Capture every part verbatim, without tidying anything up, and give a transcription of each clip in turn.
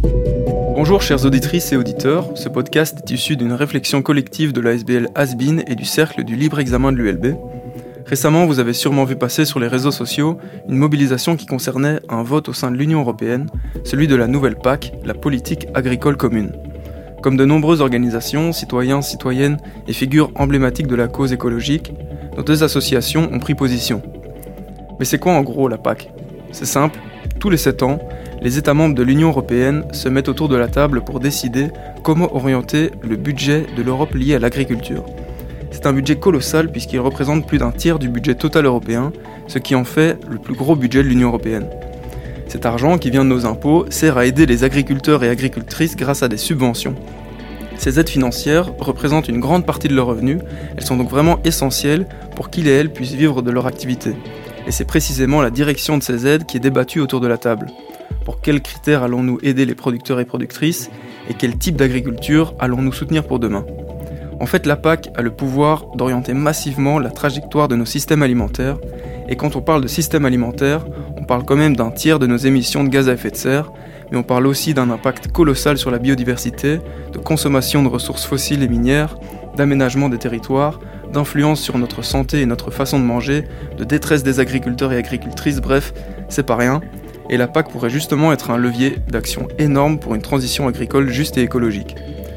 Bonjour chères auditrices et auditeurs, ce podcast est issu d'une réflexion collective de l'A S B L Has-Been et du Cercle du Libre Examen de l'U L B. Récemment, vous avez sûrement vu passer sur les réseaux sociaux une mobilisation qui concernait un vote au sein de l'Union européenne, celui de la nouvelle P A C, la politique agricole commune. Comme de nombreuses organisations, citoyens, citoyennes et figures emblématiques de la cause écologique, nos deux associations ont pris position. Mais c'est quoi en gros la P A C ? C'est simple, tous les sept ans, les États membres de l'Union européenne se mettent autour de la table pour décider comment orienter le budget de l'Europe lié à l'agriculture. C'est un budget colossal puisqu'il représente plus d'un tiers du budget total européen, ce qui en fait le plus gros budget de l'Union européenne. Cet argent qui vient de nos impôts sert à aider les agriculteurs et agricultrices grâce à des subventions. Ces aides financières représentent une grande partie de leurs revenus, elles sont donc vraiment essentielles pour qu'ils et elles puissent vivre de leur activité. Et c'est précisément la direction de ces aides qui est débattue autour de la table. Pour quels critères allons-nous aider les producteurs et productrices et quel type d'agriculture allons-nous soutenir pour demain ? En fait, la P A C a le pouvoir d'orienter massivement la trajectoire de nos systèmes alimentaires et quand on parle de système alimentaire, on parle quand même d'un tiers de nos émissions de gaz à effet de serre, mais on parle aussi d'un impact colossal sur la biodiversité, de consommation de ressources fossiles et minières, d'aménagement des territoires, d'influence sur notre santé et notre façon de manger, de détresse des agriculteurs et agricultrices, bref, c'est pas rien. Et la P A C pourrait justement être un levier d'action énorme pour une transition agricole juste et écologique.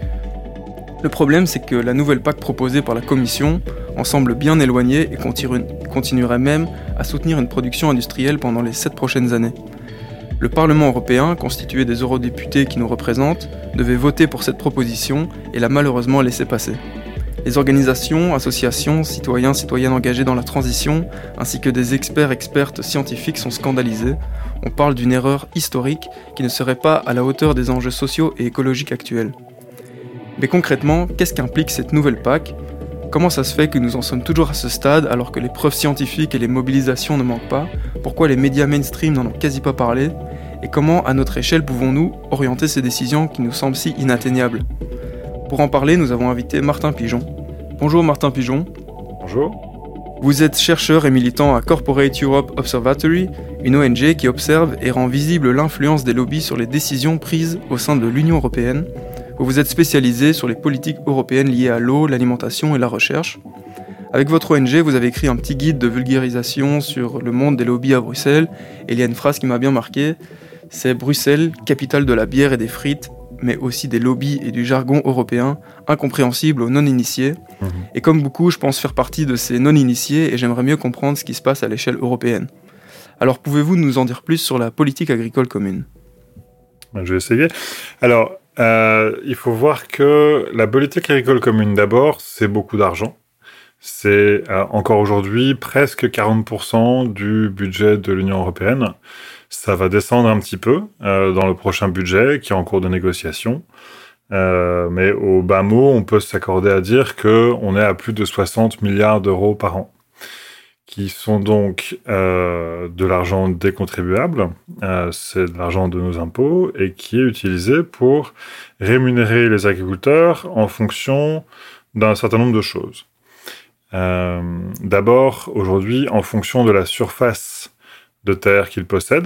Le problème, c'est que la nouvelle P A C proposée par la Commission en semble bien éloignée et continuerait même à soutenir une production industrielle pendant les sept prochaines années. Le Parlement européen, constitué des eurodéputés qui nous représentent, devait voter pour cette proposition et l'a malheureusement laissé passer. Les organisations, associations, citoyens, citoyennes engagés dans la transition, ainsi que des experts, expertes scientifiques sont scandalisés. On parle d'une erreur historique qui ne serait pas à la hauteur des enjeux sociaux et écologiques actuels. Mais concrètement, qu'est-ce qu'implique cette nouvelle P A C ? Comment ça se fait que nous en sommes toujours à ce stade alors que les preuves scientifiques et les mobilisations ne manquent pas ? Pourquoi les médias mainstream n'en ont quasi pas parlé ? Et comment, à notre échelle, pouvons-nous orienter ces décisions qui nous semblent si inatteignables ? Pour en parler, nous avons invité Martin Pigeon. Bonjour Martin Pigeon. Bonjour. Vous êtes chercheur et militant à Corporate Europe Observatory, une O N G qui observe et rend visible l'influence des lobbies sur les décisions prises au sein de l'Union européenne. Vous vous êtes spécialisé sur les politiques européennes liées à l'eau, l'alimentation et la recherche. Avec votre O N G, vous avez écrit un petit guide de vulgarisation sur le monde des lobbies à Bruxelles. Et il y a une phrase qui m'a bien marqué, c'est « Bruxelles, capitale de la bière et des frites, mais aussi des lobbies et du jargon européen, incompréhensible aux non-initiés. Mmh. » Et comme beaucoup, je pense faire partie de ces non-initiés et j'aimerais mieux comprendre ce qui se passe à l'échelle européenne. Alors pouvez-vous nous en dire plus sur la politique agricole commune ? Je vais essayer. Alors, euh, il faut voir que la politique agricole commune, d'abord, c'est beaucoup d'argent. C'est euh, encore aujourd'hui presque quarante pour cent du budget de l'Union européenne. Ça va descendre un petit peu euh, dans le prochain budget qui est en cours de négociation. Euh, mais au bas mot, on peut s'accorder à dire qu'on est à plus de soixante milliards d'euros par an, qui sont donc euh, de l'argent des contribuables, euh, c'est de l'argent de nos impôts, et qui est utilisé pour rémunérer les agriculteurs en fonction d'un certain nombre de choses. Euh, d'abord, aujourd'hui, en fonction de la surface de terre qu'ils possèdent,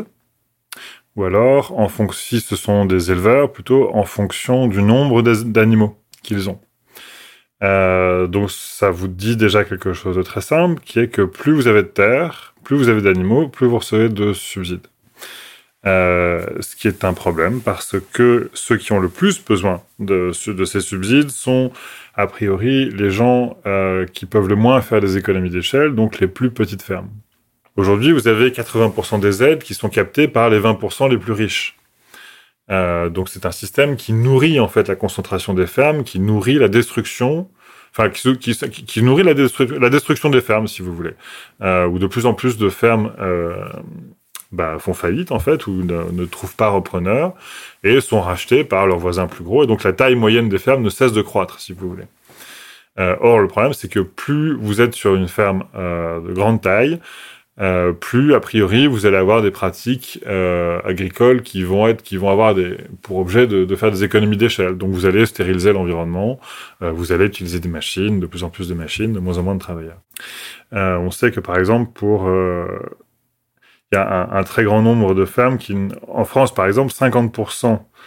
ou alors, en fonction, si ce sont des éleveurs, plutôt en fonction du nombre d'animaux qu'ils ont. Euh, donc ça vous dit déjà quelque chose de très simple, qui est que plus vous avez de terre, plus vous avez d'animaux, plus vous recevez de subsides. Euh, ce qui est un problème, parce que ceux qui ont le plus besoin de, de ces subsides sont, a priori, les gens euh, qui peuvent le moins faire des économies d'échelle, donc les plus petites fermes. Aujourd'hui, vous avez quatre-vingts pour cent des aides qui sont captées par les vingt pour cent les plus riches. Euh, donc c'est un système qui nourrit en fait la concentration des fermes, qui nourrit la destruction, enfin qui, qui, qui nourrit la, destru- la destruction des fermes, si vous voulez, euh, où de plus en plus de fermes euh, bah, font faillite en fait, ou ne, ne trouvent pas repreneur et sont rachetées par leurs voisins plus gros, et donc la taille moyenne des fermes ne cesse de croître, si vous voulez. Euh, or le problème, c'est que plus vous êtes sur une ferme euh, de grande taille, Euh, plus a priori vous allez avoir des pratiques euh, agricoles qui vont être, qui vont avoir des, pour objet de, de faire des économies d'échelle. Donc vous allez stériliser l'environnement, euh, vous allez utiliser des machines, de plus en plus de machines, de moins en moins de travailleurs. Euh, on sait que par exemple pour euh, il y a un, un très grand nombre de fermes qui, en France par exemple, cinquante pour cent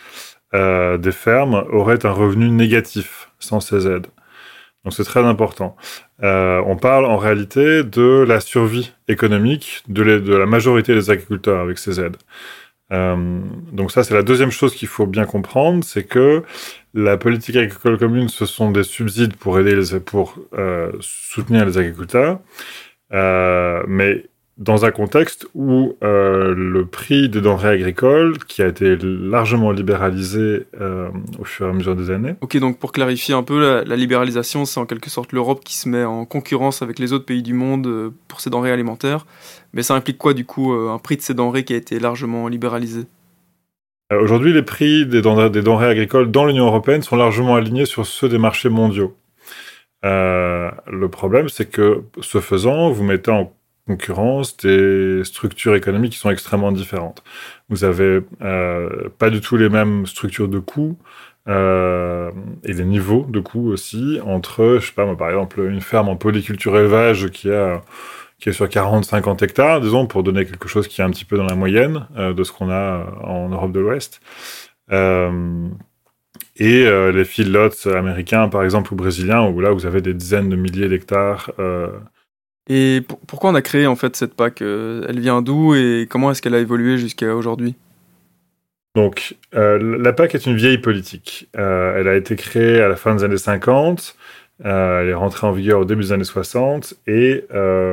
euh, des fermes auraient un revenu négatif sans ces aides. Donc c'est très important. Euh, on parle en réalité de la survie économique de, les, de la majorité des agriculteurs avec ces aides. Euh, donc ça, c'est la deuxième chose qu'il faut bien comprendre, c'est que la politique agricole commune, ce sont des subsides pour aider les, pour euh, soutenir les agriculteurs, euh, mais dans un contexte où euh, le prix des denrées agricoles, qui a été largement libéralisé euh, au fur et à mesure des années. Ok, donc pour clarifier un peu, la, la libéralisation, c'est en quelque sorte l'Europe qui se met en concurrence avec les autres pays du monde euh, pour ces denrées alimentaires. Mais ça implique quoi, du coup, euh, un prix de ces denrées qui a été largement libéralisé ? euh, Aujourd'hui, les prix des denrées, des denrées agricoles dans l'Union européenne sont largement alignés sur ceux des marchés mondiaux. Euh, le problème, c'est que, ce faisant, vous mettez en concurrence des structures économiques qui sont extrêmement différentes. Vous avez euh, pas du tout les mêmes structures de coûts euh, et les niveaux de coûts aussi entre, je sais pas moi, par exemple, une ferme en polyculture élevage qui a qui est sur quarante à cinquante hectares, disons, pour donner quelque chose qui est un petit peu dans la moyenne euh, de ce qu'on a en Europe de l'Ouest. Euh, et euh, les feedlots américains, par exemple, ou brésiliens, où là, vous avez des dizaines de milliers d'hectares. Euh, Et pour, pourquoi on a créé en fait cette P A C ? Elle vient d'où et comment est-ce qu'elle a évolué jusqu'à aujourd'hui ? Donc, euh, la P A C est une vieille politique. Euh, elle a été créée à la fin des années cinquante. Euh, elle est rentrée en vigueur au début des années soixante. Et euh,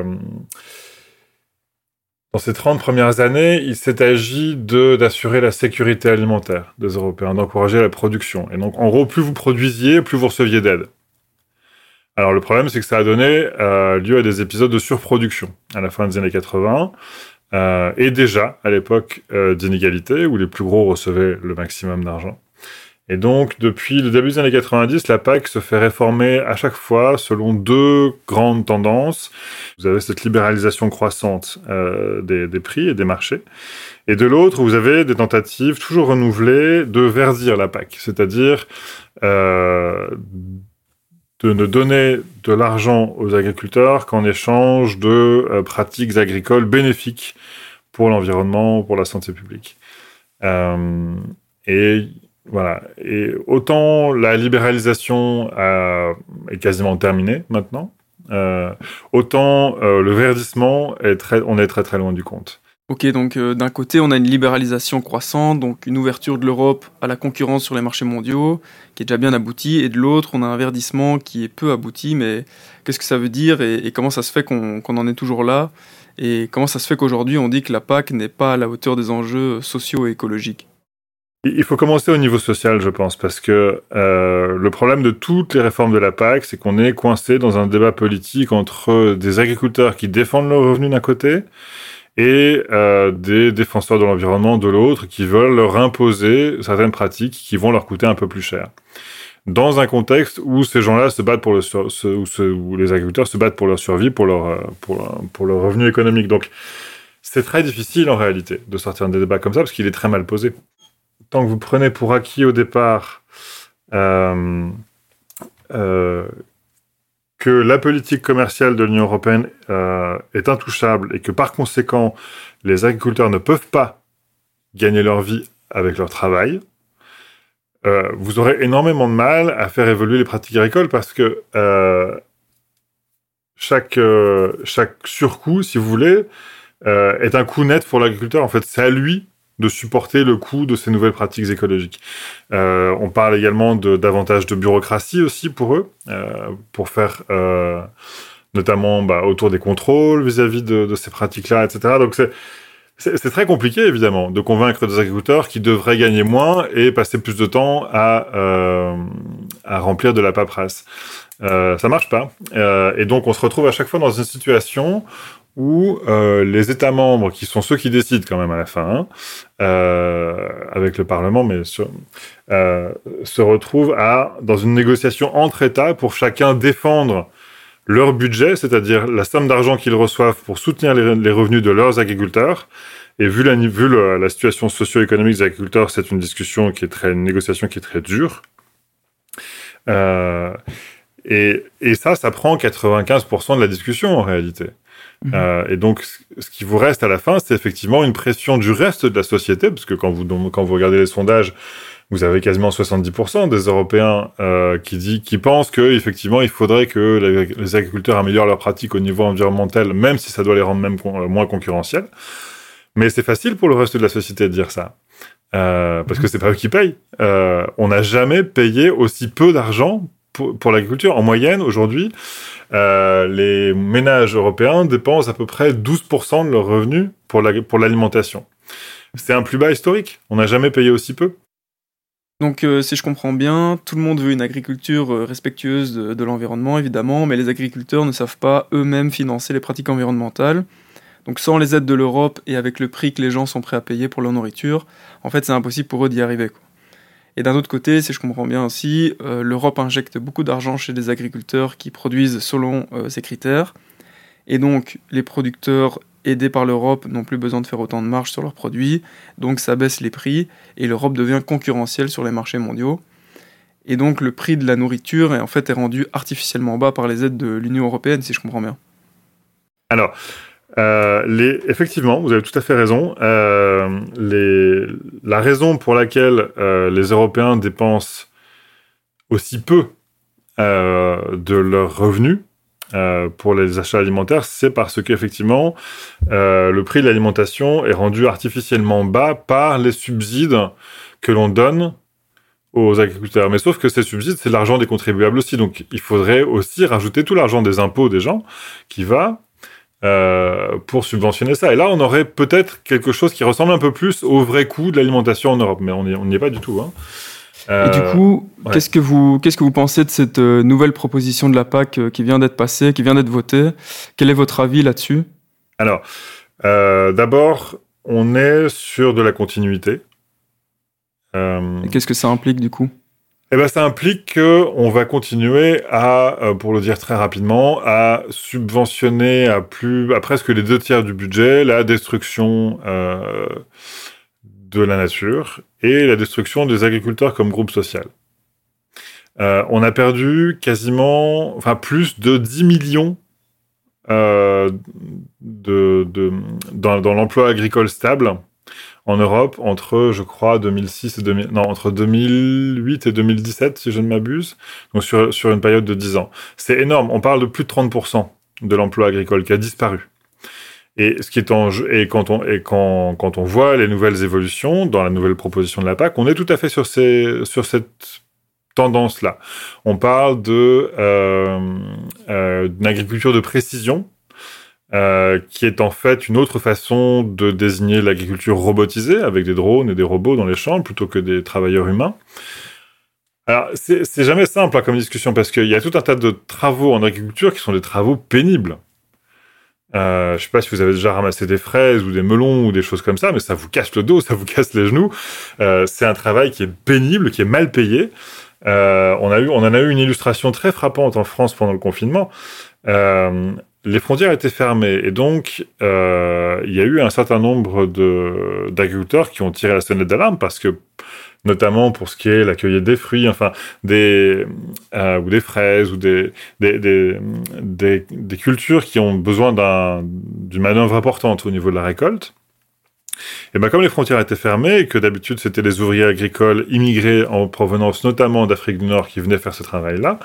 dans ces trente premières années, il s'est agi de, d'assurer la sécurité alimentaire des Européens, d'encourager la production. Et donc, en gros, plus vous produisiez, plus vous receviez d'aide. Alors le problème, c'est que ça a donné euh, lieu à des épisodes de surproduction à la fin des années quatre-vingts, euh, et déjà à l'époque euh, d'inégalité, où les plus gros recevaient le maximum d'argent. Et donc, depuis le début des années quatre-vingt-dix, la P A C se fait réformer à chaque fois selon deux grandes tendances. Vous avez cette libéralisation croissante euh, des, des prix et des marchés. Et de l'autre, vous avez des tentatives toujours renouvelées de verdir la P A C, c'est-à-dire euh, de ne donner de l'argent aux agriculteurs qu'en échange de euh, pratiques agricoles bénéfiques pour l'environnement, pour la santé publique. Euh, et voilà. Et autant la libéralisation euh, est quasiment terminée maintenant, euh, autant euh, le verdissement, est très, on est très très loin du compte. Ok, donc euh, d'un côté, on a une libéralisation croissante, donc une ouverture de l'Europe à la concurrence sur les marchés mondiaux, qui est déjà bien aboutie, et de l'autre, on a un verdissement qui est peu abouti, mais qu'est-ce que ça veut dire et, et comment ça se fait qu'on, qu'on en est toujours là, et comment ça se fait qu'aujourd'hui, on dit que la P A C n'est pas à la hauteur des enjeux sociaux et écologiques ? Il faut commencer au niveau social, je pense, parce que euh, le problème de toutes les réformes de la P A C, c'est qu'on est coincé dans un débat politique entre des agriculteurs qui défendent leurs revenus d'un côté, et euh, des défenseurs de l'environnement de l'autre qui veulent leur imposer certaines pratiques qui vont leur coûter un peu plus cher. Dans un contexte où ces gens-là se battent pour le sur, ce, où, ce, où les agriculteurs se battent pour leur survie, pour leur pour, pour leur revenu économique. Donc c'est très difficile en réalité de sortir des débats comme ça parce qu'il est très mal posé. Tant que vous prenez pour acquis au départ euh, euh, que la politique commerciale de l'Union européenne euh, est intouchable et que par conséquent, les agriculteurs ne peuvent pas gagner leur vie avec leur travail, euh, vous aurez énormément de mal à faire évoluer les pratiques agricoles parce que euh, chaque, euh, chaque surcoût, si vous voulez, euh, est un coût net pour l'agriculteur. En fait, c'est à lui de supporter le coût de ces nouvelles pratiques écologiques. Euh, on parle également de, davantage de bureaucratie aussi pour eux, euh, pour faire euh, notamment bah, autour des contrôles vis-à-vis de, de ces pratiques-là, et cetera. Donc c'est, c'est, c'est très compliqué, évidemment, de convaincre des agriculteurs qui devraient gagner moins et passer plus de temps à, euh, à remplir de la paperasse. Euh, ça marche pas. Euh, et donc on se retrouve à chaque fois dans une situation où euh, les États membres, qui sont ceux qui décident quand même à la fin, hein, euh, avec le Parlement, mais sur, euh, se retrouvent à, dans une négociation entre États pour chacun défendre leur budget, c'est-à-dire la somme d'argent qu'ils reçoivent pour soutenir les, les revenus de leurs agriculteurs. Et vu la, vu le, la situation socio-économique des agriculteurs, c'est une discussion qui est très, une négociation qui est très dure. Euh, et, et ça, ça prend quatre-vingt-quinze pour cent de la discussion en réalité. Mmh. Euh, et donc, ce qui vous reste à la fin, c'est effectivement une pression du reste de la société, parce que quand vous, quand vous regardez les sondages, vous avez quasiment soixante-dix pour cent des Européens euh, qui, dit, qui pensent qu'effectivement, il faudrait que les, les agriculteurs améliorent leurs pratiques au niveau environnemental, même si ça doit les rendre même con, moins concurrentiels. Mais c'est facile pour le reste de la société de dire ça. Euh, parce que c'est pas eux qui payent. Euh, on n'a jamais payé aussi peu d'argent pour, pour l'agriculture. En moyenne, aujourd'hui, euh, les ménages européens dépensent à peu près douze pour cent de leurs revenus pour, la, pour l'alimentation. C'est un plus bas historique. On n'a jamais payé aussi peu. Donc, euh, si je comprends bien, tout le monde veut une agriculture euh, respectueuse de, de l'environnement, évidemment, mais les agriculteurs ne savent pas eux-mêmes financer les pratiques environnementales. Donc, sans les aides de l'Europe et avec le prix que les gens sont prêts à payer pour leur nourriture, en fait, c'est impossible pour eux d'y arriver, quoi. Et d'un autre côté, si je comprends bien aussi, euh, l'Europe injecte beaucoup d'argent chez des agriculteurs qui produisent selon euh, ces critères. Et donc, les producteurs aidés par l'Europe n'ont plus besoin de faire autant de marge sur leurs produits, donc ça baisse les prix, et l'Europe devient concurrentielle sur les marchés mondiaux. Et donc le prix de la nourriture est en fait est rendu artificiellement bas par les aides de l'Union européenne, si je comprends bien. Alors, euh, les, effectivement, vous avez tout à fait raison. Euh, les, la raison pour laquelle euh, les Européens dépensent aussi peu euh, de leurs revenus Euh, pour les achats alimentaires, c'est parce qu'effectivement, euh, le prix de l'alimentation est rendu artificiellement bas par les subsides que l'on donne aux agriculteurs. Mais sauf que ces subsides, c'est l'argent des contribuables aussi. Donc, il faudrait aussi rajouter tout l'argent des impôts des gens qui va euh, pour subventionner ça. Et là, on aurait peut-être quelque chose qui ressemble un peu plus au vrai coût de l'alimentation en Europe. Mais on n'y est pas du tout, hein. Et du coup, euh, ouais. qu'est-ce que vous, qu'est-ce que vous pensez de cette euh, nouvelle proposition de la P A C euh, qui vient d'être passée, qui vient d'être votée ? Quel est votre avis là-dessus ? Alors, euh, d'abord, on est sur de la continuité. Euh, Et qu'est-ce que ça implique du coup ? Eh ben, ça implique qu'on va continuer à, euh, pour le dire très rapidement, à subventionner à plus, à presque les deux tiers du budget la destruction euh, de la nature et la destruction des agriculteurs comme groupe social. Euh, on a perdu quasiment, enfin plus de dix millions euh, de, de, dans, dans l'emploi agricole stable en Europe entre, je crois, deux mille six et deux mille, non, entre deux mille huit et deux mille dix-sept, si je ne m'abuse, donc sur, sur une période de dix ans. C'est énorme, on parle de plus de trente pour cent de l'emploi agricole qui a disparu. Et ce qui est en jeu, et quand on et quand quand on voit les nouvelles évolutions dans la nouvelle proposition de la P A C, on est tout à fait sur ces sur cette tendance là. On parle de euh, euh, d'une agriculture de précision euh, qui est en fait une autre façon de désigner l'agriculture robotisée avec des drones et des robots dans les champs plutôt que des travailleurs humains. Alors c'est c'est jamais simple hein, comme discussion parce qu'il y a tout un tas de travaux en agriculture qui sont des travaux pénibles. Euh, je sais pas si vous avez déjà ramassé des fraises ou des melons ou des choses comme ça, mais ça vous casse le dos, ça vous casse les genoux. Euh, c'est un travail qui est pénible, qui est mal payé. Euh, on a eu, on en a eu une illustration très frappante en France pendant le confinement. Euh, les frontières étaient fermées et donc euh, il y a eu un certain nombre de d'agriculteurs qui ont tiré la sonnette d'alarme parce que notamment pour ce qui est la cueillette des fruits, enfin des euh, ou des fraises ou des des, des des des cultures qui ont besoin d'un d'une manœuvre importante au niveau de la récolte. Et ben comme les frontières étaient fermées et que d'habitude c'était les ouvriers agricoles immigrés en provenance notamment d'Afrique du Nord qui venaient faire ce travail-là,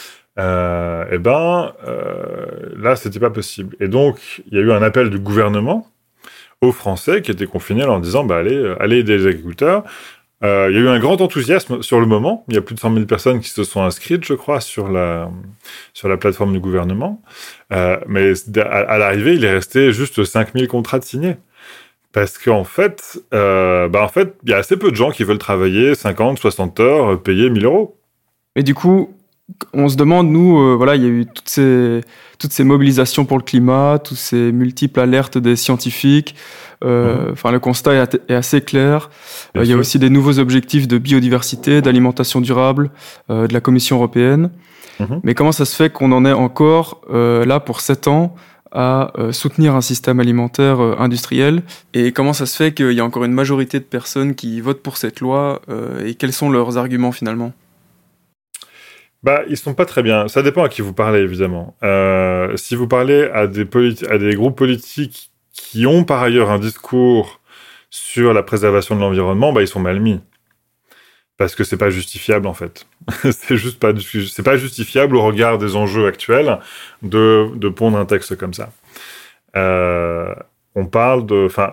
euh, et ben euh, là c'était pas possible. Et donc il y a eu un appel du gouvernement aux Français qui étaient confinés en leur disant bah allez allez aider les agriculteurs. Euh, il y a eu un grand enthousiasme sur le moment. Il y a plus de cent mille personnes qui se sont inscrites, je crois, sur la, sur la plateforme du gouvernement. Euh, mais à, à l'arrivée, il est resté juste cinq mille contrats de signés. Parce qu'en fait, euh, bah en fait, il y a assez peu de gens qui veulent travailler cinquante, soixante heures, payer mille euros. Et du coup, on se demande, nous, euh, voilà, il y a eu toutes ces, toutes ces mobilisations pour le climat, toutes ces multiples alertes des scientifiques. Euh, enfin, mmh. Le constat est, est assez clair. Euh, il y a aussi des nouveaux objectifs de biodiversité, d'alimentation durable euh, de la Commission européenne. Mmh. Mais comment ça se fait qu'on en est encore euh, là pour sept ans à euh, soutenir un système alimentaire euh, industriel ? Et comment ça se fait qu'il y a encore une majorité de personnes qui votent pour cette loi euh, et quels sont leurs arguments finalement ? Bah, ils sont pas très bien. Ça dépend à qui vous parlez, évidemment. Euh, si vous parlez à des, politi- à des groupes politiques qui ont par ailleurs un discours sur la préservation de l'environnement, bah, ils sont mal mis. parce que c'est pas justifiable en fait. c'est juste pas, c'est pas justifiable au regard des enjeux actuels de, de pondre un texte comme ça. Euh, on parle de, enfin,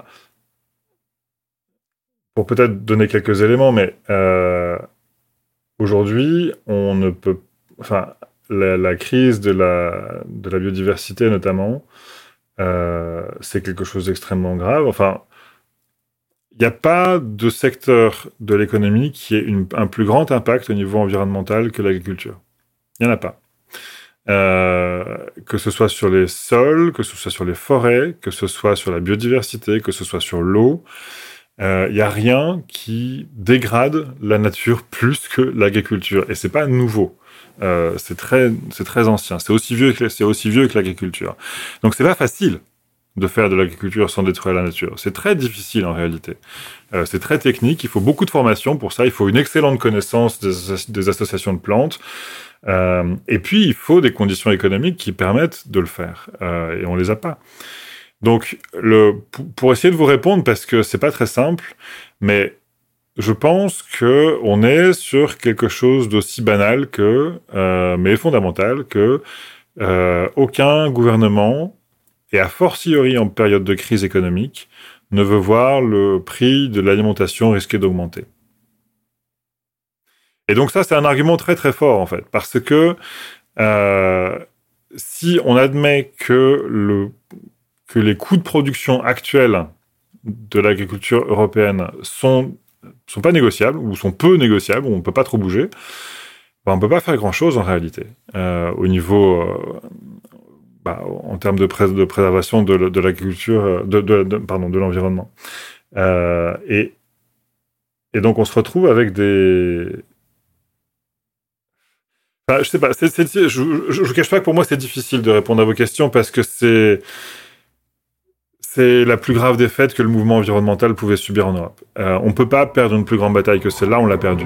pour peut-être donner quelques éléments, mais euh, aujourd'hui, on ne peut, enfin, la, la crise de la, de la biodiversité notamment, euh, c'est quelque chose d'extrêmement grave. Enfin, il n'y a pas de secteur de l'économie qui ait une, un plus grand impact au niveau environnemental que l'agriculture. Il n'y en a pas. Euh, que ce soit sur les sols, que ce soit sur les forêts, que ce soit sur la biodiversité, que ce soit sur l'eau, il euh, n'y a rien qui dégrade la nature plus que l'agriculture. Et c'est pas nouveau. Euh, c'est très, c'est très ancien. C'est aussi vieux que, c'est aussi vieux que l'agriculture. Donc c'est pas facile de faire de l'agriculture sans détruire la nature. C'est très difficile en réalité. Euh, c'est très technique, il faut beaucoup de formation pour ça, il faut une excellente connaissance des, des associations de plantes, euh, et puis il faut des conditions économiques qui permettent de le faire, euh, et on les a pas. Donc, le, pour, pour essayer de vous répondre, parce que c'est pas très simple, mais je pense que on est sur quelque chose d'aussi banal que, euh, mais fondamental, que euh, aucun gouvernement, et a fortiori en période de crise économique, ne veut voir le prix de l'alimentation risquer d'augmenter. Et donc ça, c'est un argument très très fort, en fait, parce que euh, si on admet que, le, que les coûts de production actuels de l'agriculture européenne sont, sont pas négociables, ou sont peu négociables, ou on ne peut pas trop bouger, ben on ne peut pas faire grand-chose en réalité, euh, au niveau... Euh, Bah, en termes de, pré- de préservation de, de l'agriculture, de, de, de, pardon, de l'environnement. Euh, et, et donc, on se retrouve avec des... Enfin, je sais pas, c'est, c'est, je ne vous cache pas que pour moi, c'est difficile de répondre à vos questions parce que c'est, c'est la plus grave défaite que le mouvement environnemental pouvait subir en Europe. Euh, on ne peut pas perdre une plus grande bataille que celle-là, on l'a perdue.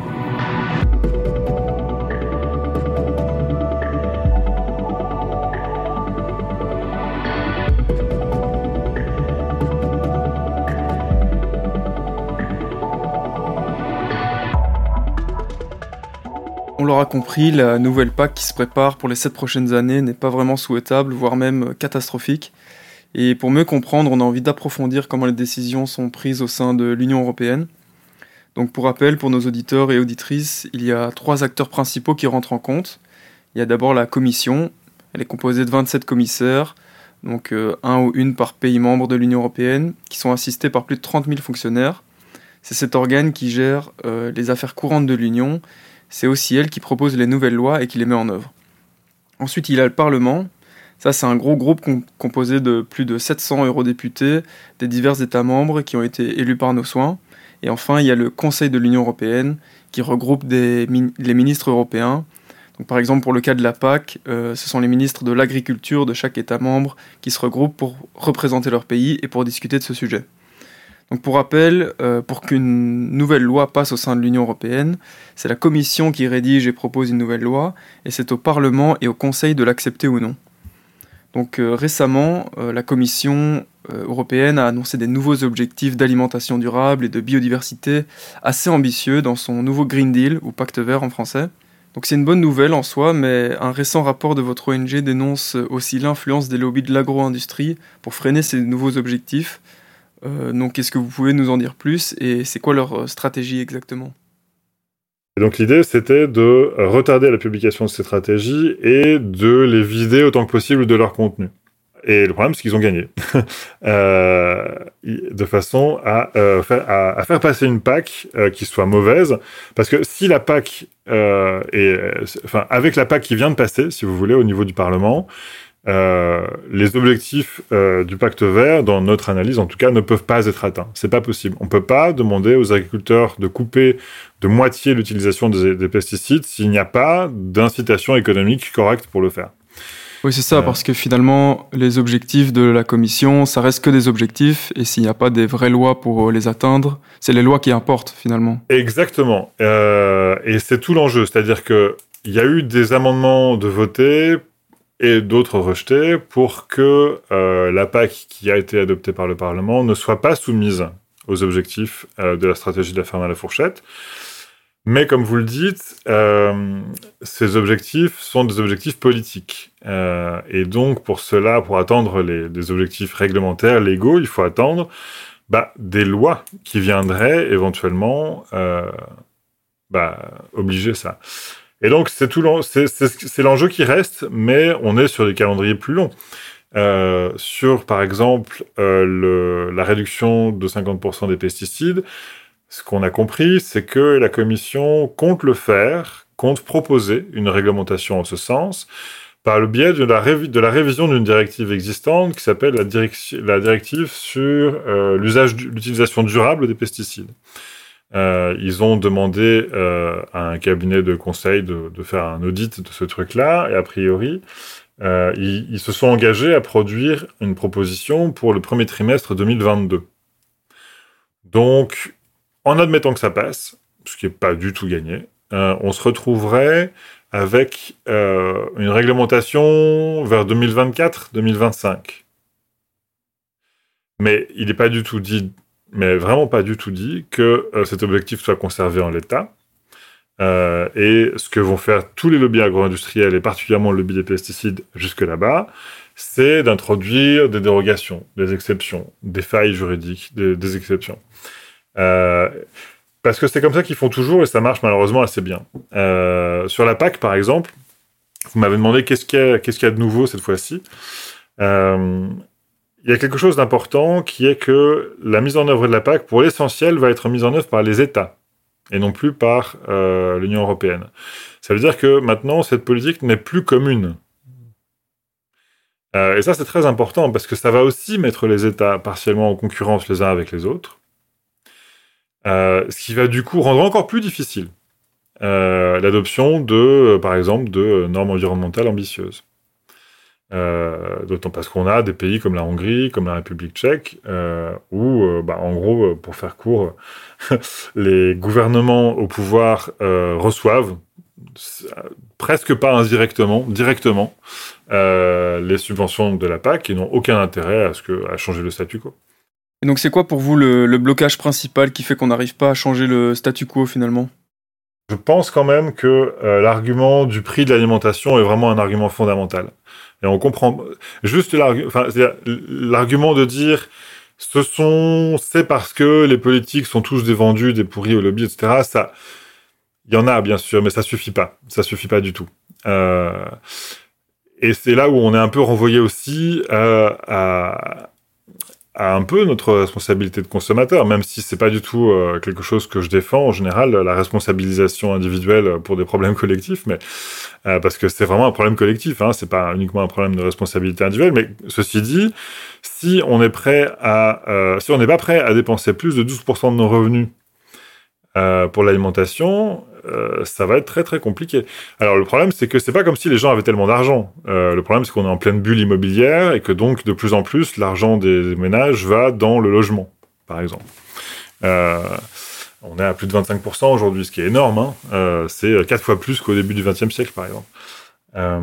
On l'aura compris, la nouvelle P A C qui se prépare pour les sept prochaines années n'est pas vraiment souhaitable, voire même catastrophique. Et pour mieux comprendre, on a envie d'approfondir comment les décisions sont prises au sein de l'Union européenne. Donc pour rappel, pour nos auditeurs et auditrices, il y a trois acteurs principaux qui rentrent en compte. Il y a d'abord la Commission, elle est composée de vingt-sept commissaires, donc euh, un ou une par pays membre de l'Union européenne, qui sont assistés par plus de trente mille fonctionnaires. C'est cet organe qui gère euh, les affaires courantes de l'Union. C'est aussi elle qui propose les nouvelles lois et qui les met en œuvre. Ensuite, il y a le Parlement. Ça, c'est un gros groupe com- composé de plus de sept cents eurodéputés des divers États membres qui ont été élus par nos soins. Et enfin, il y a le Conseil de l'Union européenne qui regroupe des min- les ministres européens. Donc, par exemple, pour le cas de la P A C, euh, ce sont les ministres de l'agriculture de chaque État membre qui se regroupent pour représenter leur pays et pour discuter de ce sujet. Donc pour rappel, euh, pour qu'une nouvelle loi passe au sein de l'Union européenne, c'est la Commission qui rédige et propose une nouvelle loi, et c'est au Parlement et au Conseil de l'accepter ou non. Donc euh, récemment, euh, la Commission euh, européenne a annoncé des nouveaux objectifs d'alimentation durable et de biodiversité assez ambitieux dans son nouveau Green Deal, ou Pacte vert en français. Donc c'est une bonne nouvelle en soi, mais un récent rapport de votre O N G dénonce aussi l'influence des lobbies de l'agro-industrie pour freiner ces nouveaux objectifs. Euh, donc, est-ce que vous pouvez nous en dire plus et c'est quoi leur stratégie exactement ? Et donc l'idée, c'était de retarder la publication de ces stratégies et de les vider autant que possible de leur contenu. Et le problème, c'est qu'ils ont gagné, euh, de façon à, euh, faire, à, à faire passer une P A C euh, qui soit mauvaise, parce que si la P A C euh, est, enfin, avec la P A C qui vient de passer, si vous voulez, au niveau du Parlement, Euh, les objectifs euh, du pacte vert, dans notre analyse en tout cas, ne peuvent pas être atteints. C'est pas possible. On peut pas demander aux agriculteurs de couper de moitié l'utilisation des, des pesticides s'il n'y a pas d'incitation économique correcte pour le faire. Oui, c'est ça, euh... parce que finalement, les objectifs de la Commission, ça reste que des objectifs, et s'il n'y a pas des vraies lois pour les atteindre, c'est les lois qui importent finalement. Exactement. Euh, et c'est tout l'enjeu. C'est-à-dire que il y a eu des amendements de voter et d'autres rejetés pour que euh, la P A C qui a été adoptée par le Parlement ne soit pas soumise aux objectifs euh, de la stratégie de la ferme à la fourchette. Mais comme vous le dites, euh, ces objectifs sont des objectifs politiques. Euh, et donc, pour cela, pour atteindre les, des objectifs réglementaires, légaux, il faut attendre bah, des lois qui viendraient éventuellement euh, bah, obliger ça. Et donc, c'est, tout l'en- c'est, c'est, c'est l'enjeu qui reste, mais on est sur des calendriers plus longs. Euh, sur, par exemple, euh, le, la réduction de cinquante pour cent des pesticides, ce qu'on a compris, c'est que la Commission compte le faire, compte proposer une réglementation en ce sens, par le biais de la, révi- de la révision d'une directive existante qui s'appelle la, direc- la directive sur euh, l'usage, du- l'utilisation durable des pesticides. Euh, ils ont demandé euh, à un cabinet de conseil de, de faire un audit de ce truc-là, et a priori, euh, ils, ils se sont engagés à produire une proposition pour le premier trimestre deux mille vingt-deux. Donc, en admettant que ça passe, ce qui n'est pas du tout gagné, euh, on se retrouverait avec euh, une réglementation vers deux mille vingt-quatre deux mille vingt-cinq. Mais il n'est pas du tout dit, mais vraiment pas du tout dit, que euh, cet objectif soit conservé en l'état. Euh, et ce que vont faire tous les lobbies agro-industriels, et particulièrement le lobby des pesticides jusque là-bas, c'est d'introduire des dérogations, des exceptions, des failles juridiques, des, des exceptions. Euh, parce que c'est comme ça qu'ils font toujours et ça marche malheureusement assez bien. Euh, sur la P A C, par exemple, vous m'avez demandé qu'est-ce qu'il y a, qu'est-ce qu'il y a de nouveau cette fois-ci. Euh, il y a quelque chose d'important qui est que la mise en œuvre de la P A C, pour l'essentiel, va être mise en œuvre par les États et non plus par euh, l'Union européenne. Ça veut dire que maintenant, cette politique n'est plus commune. Euh, et ça, c'est très important parce que ça va aussi mettre les États partiellement en concurrence les uns avec les autres. Euh, ce qui va du coup rendre encore plus difficile euh, l'adoption de, euh, par exemple, de normes environnementales ambitieuses. Euh, d'autant parce qu'on a des pays comme la Hongrie, comme la République tchèque, euh, où, euh, bah, en gros, pour faire court, les gouvernements au pouvoir euh, reçoivent, presque pas indirectement, directement, euh, les subventions de la P A C et n'ont aucun intérêt à, ce que, à changer le statu quo. Et donc c'est quoi pour vous le, le blocage principal qui fait qu'on n'arrive pas à changer le statu quo finalement ? Je pense quand même que euh, l'argument du prix de l'alimentation est vraiment un argument fondamental. Et on comprend juste l'argu- enfin, l'argument de dire ce sont, c'est parce que les politiques sont tous des vendus, des pourris au lobby, et cetera. Ça, il y en a bien sûr, mais ça suffit pas. Ça suffit pas du tout. Euh, et c'est là où on est un peu renvoyé aussi euh, à à un peu notre responsabilité de consommateur, même si c'est pas du tout euh, quelque chose que je défends en général, la responsabilisation individuelle pour des problèmes collectifs, mais euh, parce que c'est vraiment un problème collectif, hein, c'est pas uniquement un problème de responsabilité individuelle. Mais ceci dit, si on est prêt à, euh, si on n'est pas prêt à dépenser plus de douze pour cent de nos revenus euh, pour l'alimentation, euh, ça va être très très compliqué. Alors le problème, c'est que c'est pas comme si les gens avaient tellement d'argent. Euh, le problème, c'est qu'on est en pleine bulle immobilière et que donc de plus en plus l'argent des ménages va dans le logement, par exemple. Euh, on est à plus de vingt-cinq pour cent aujourd'hui, ce qui est énorme. Hein. Euh, c'est quatre fois plus qu'au début du vingtième siècle, par exemple. Euh,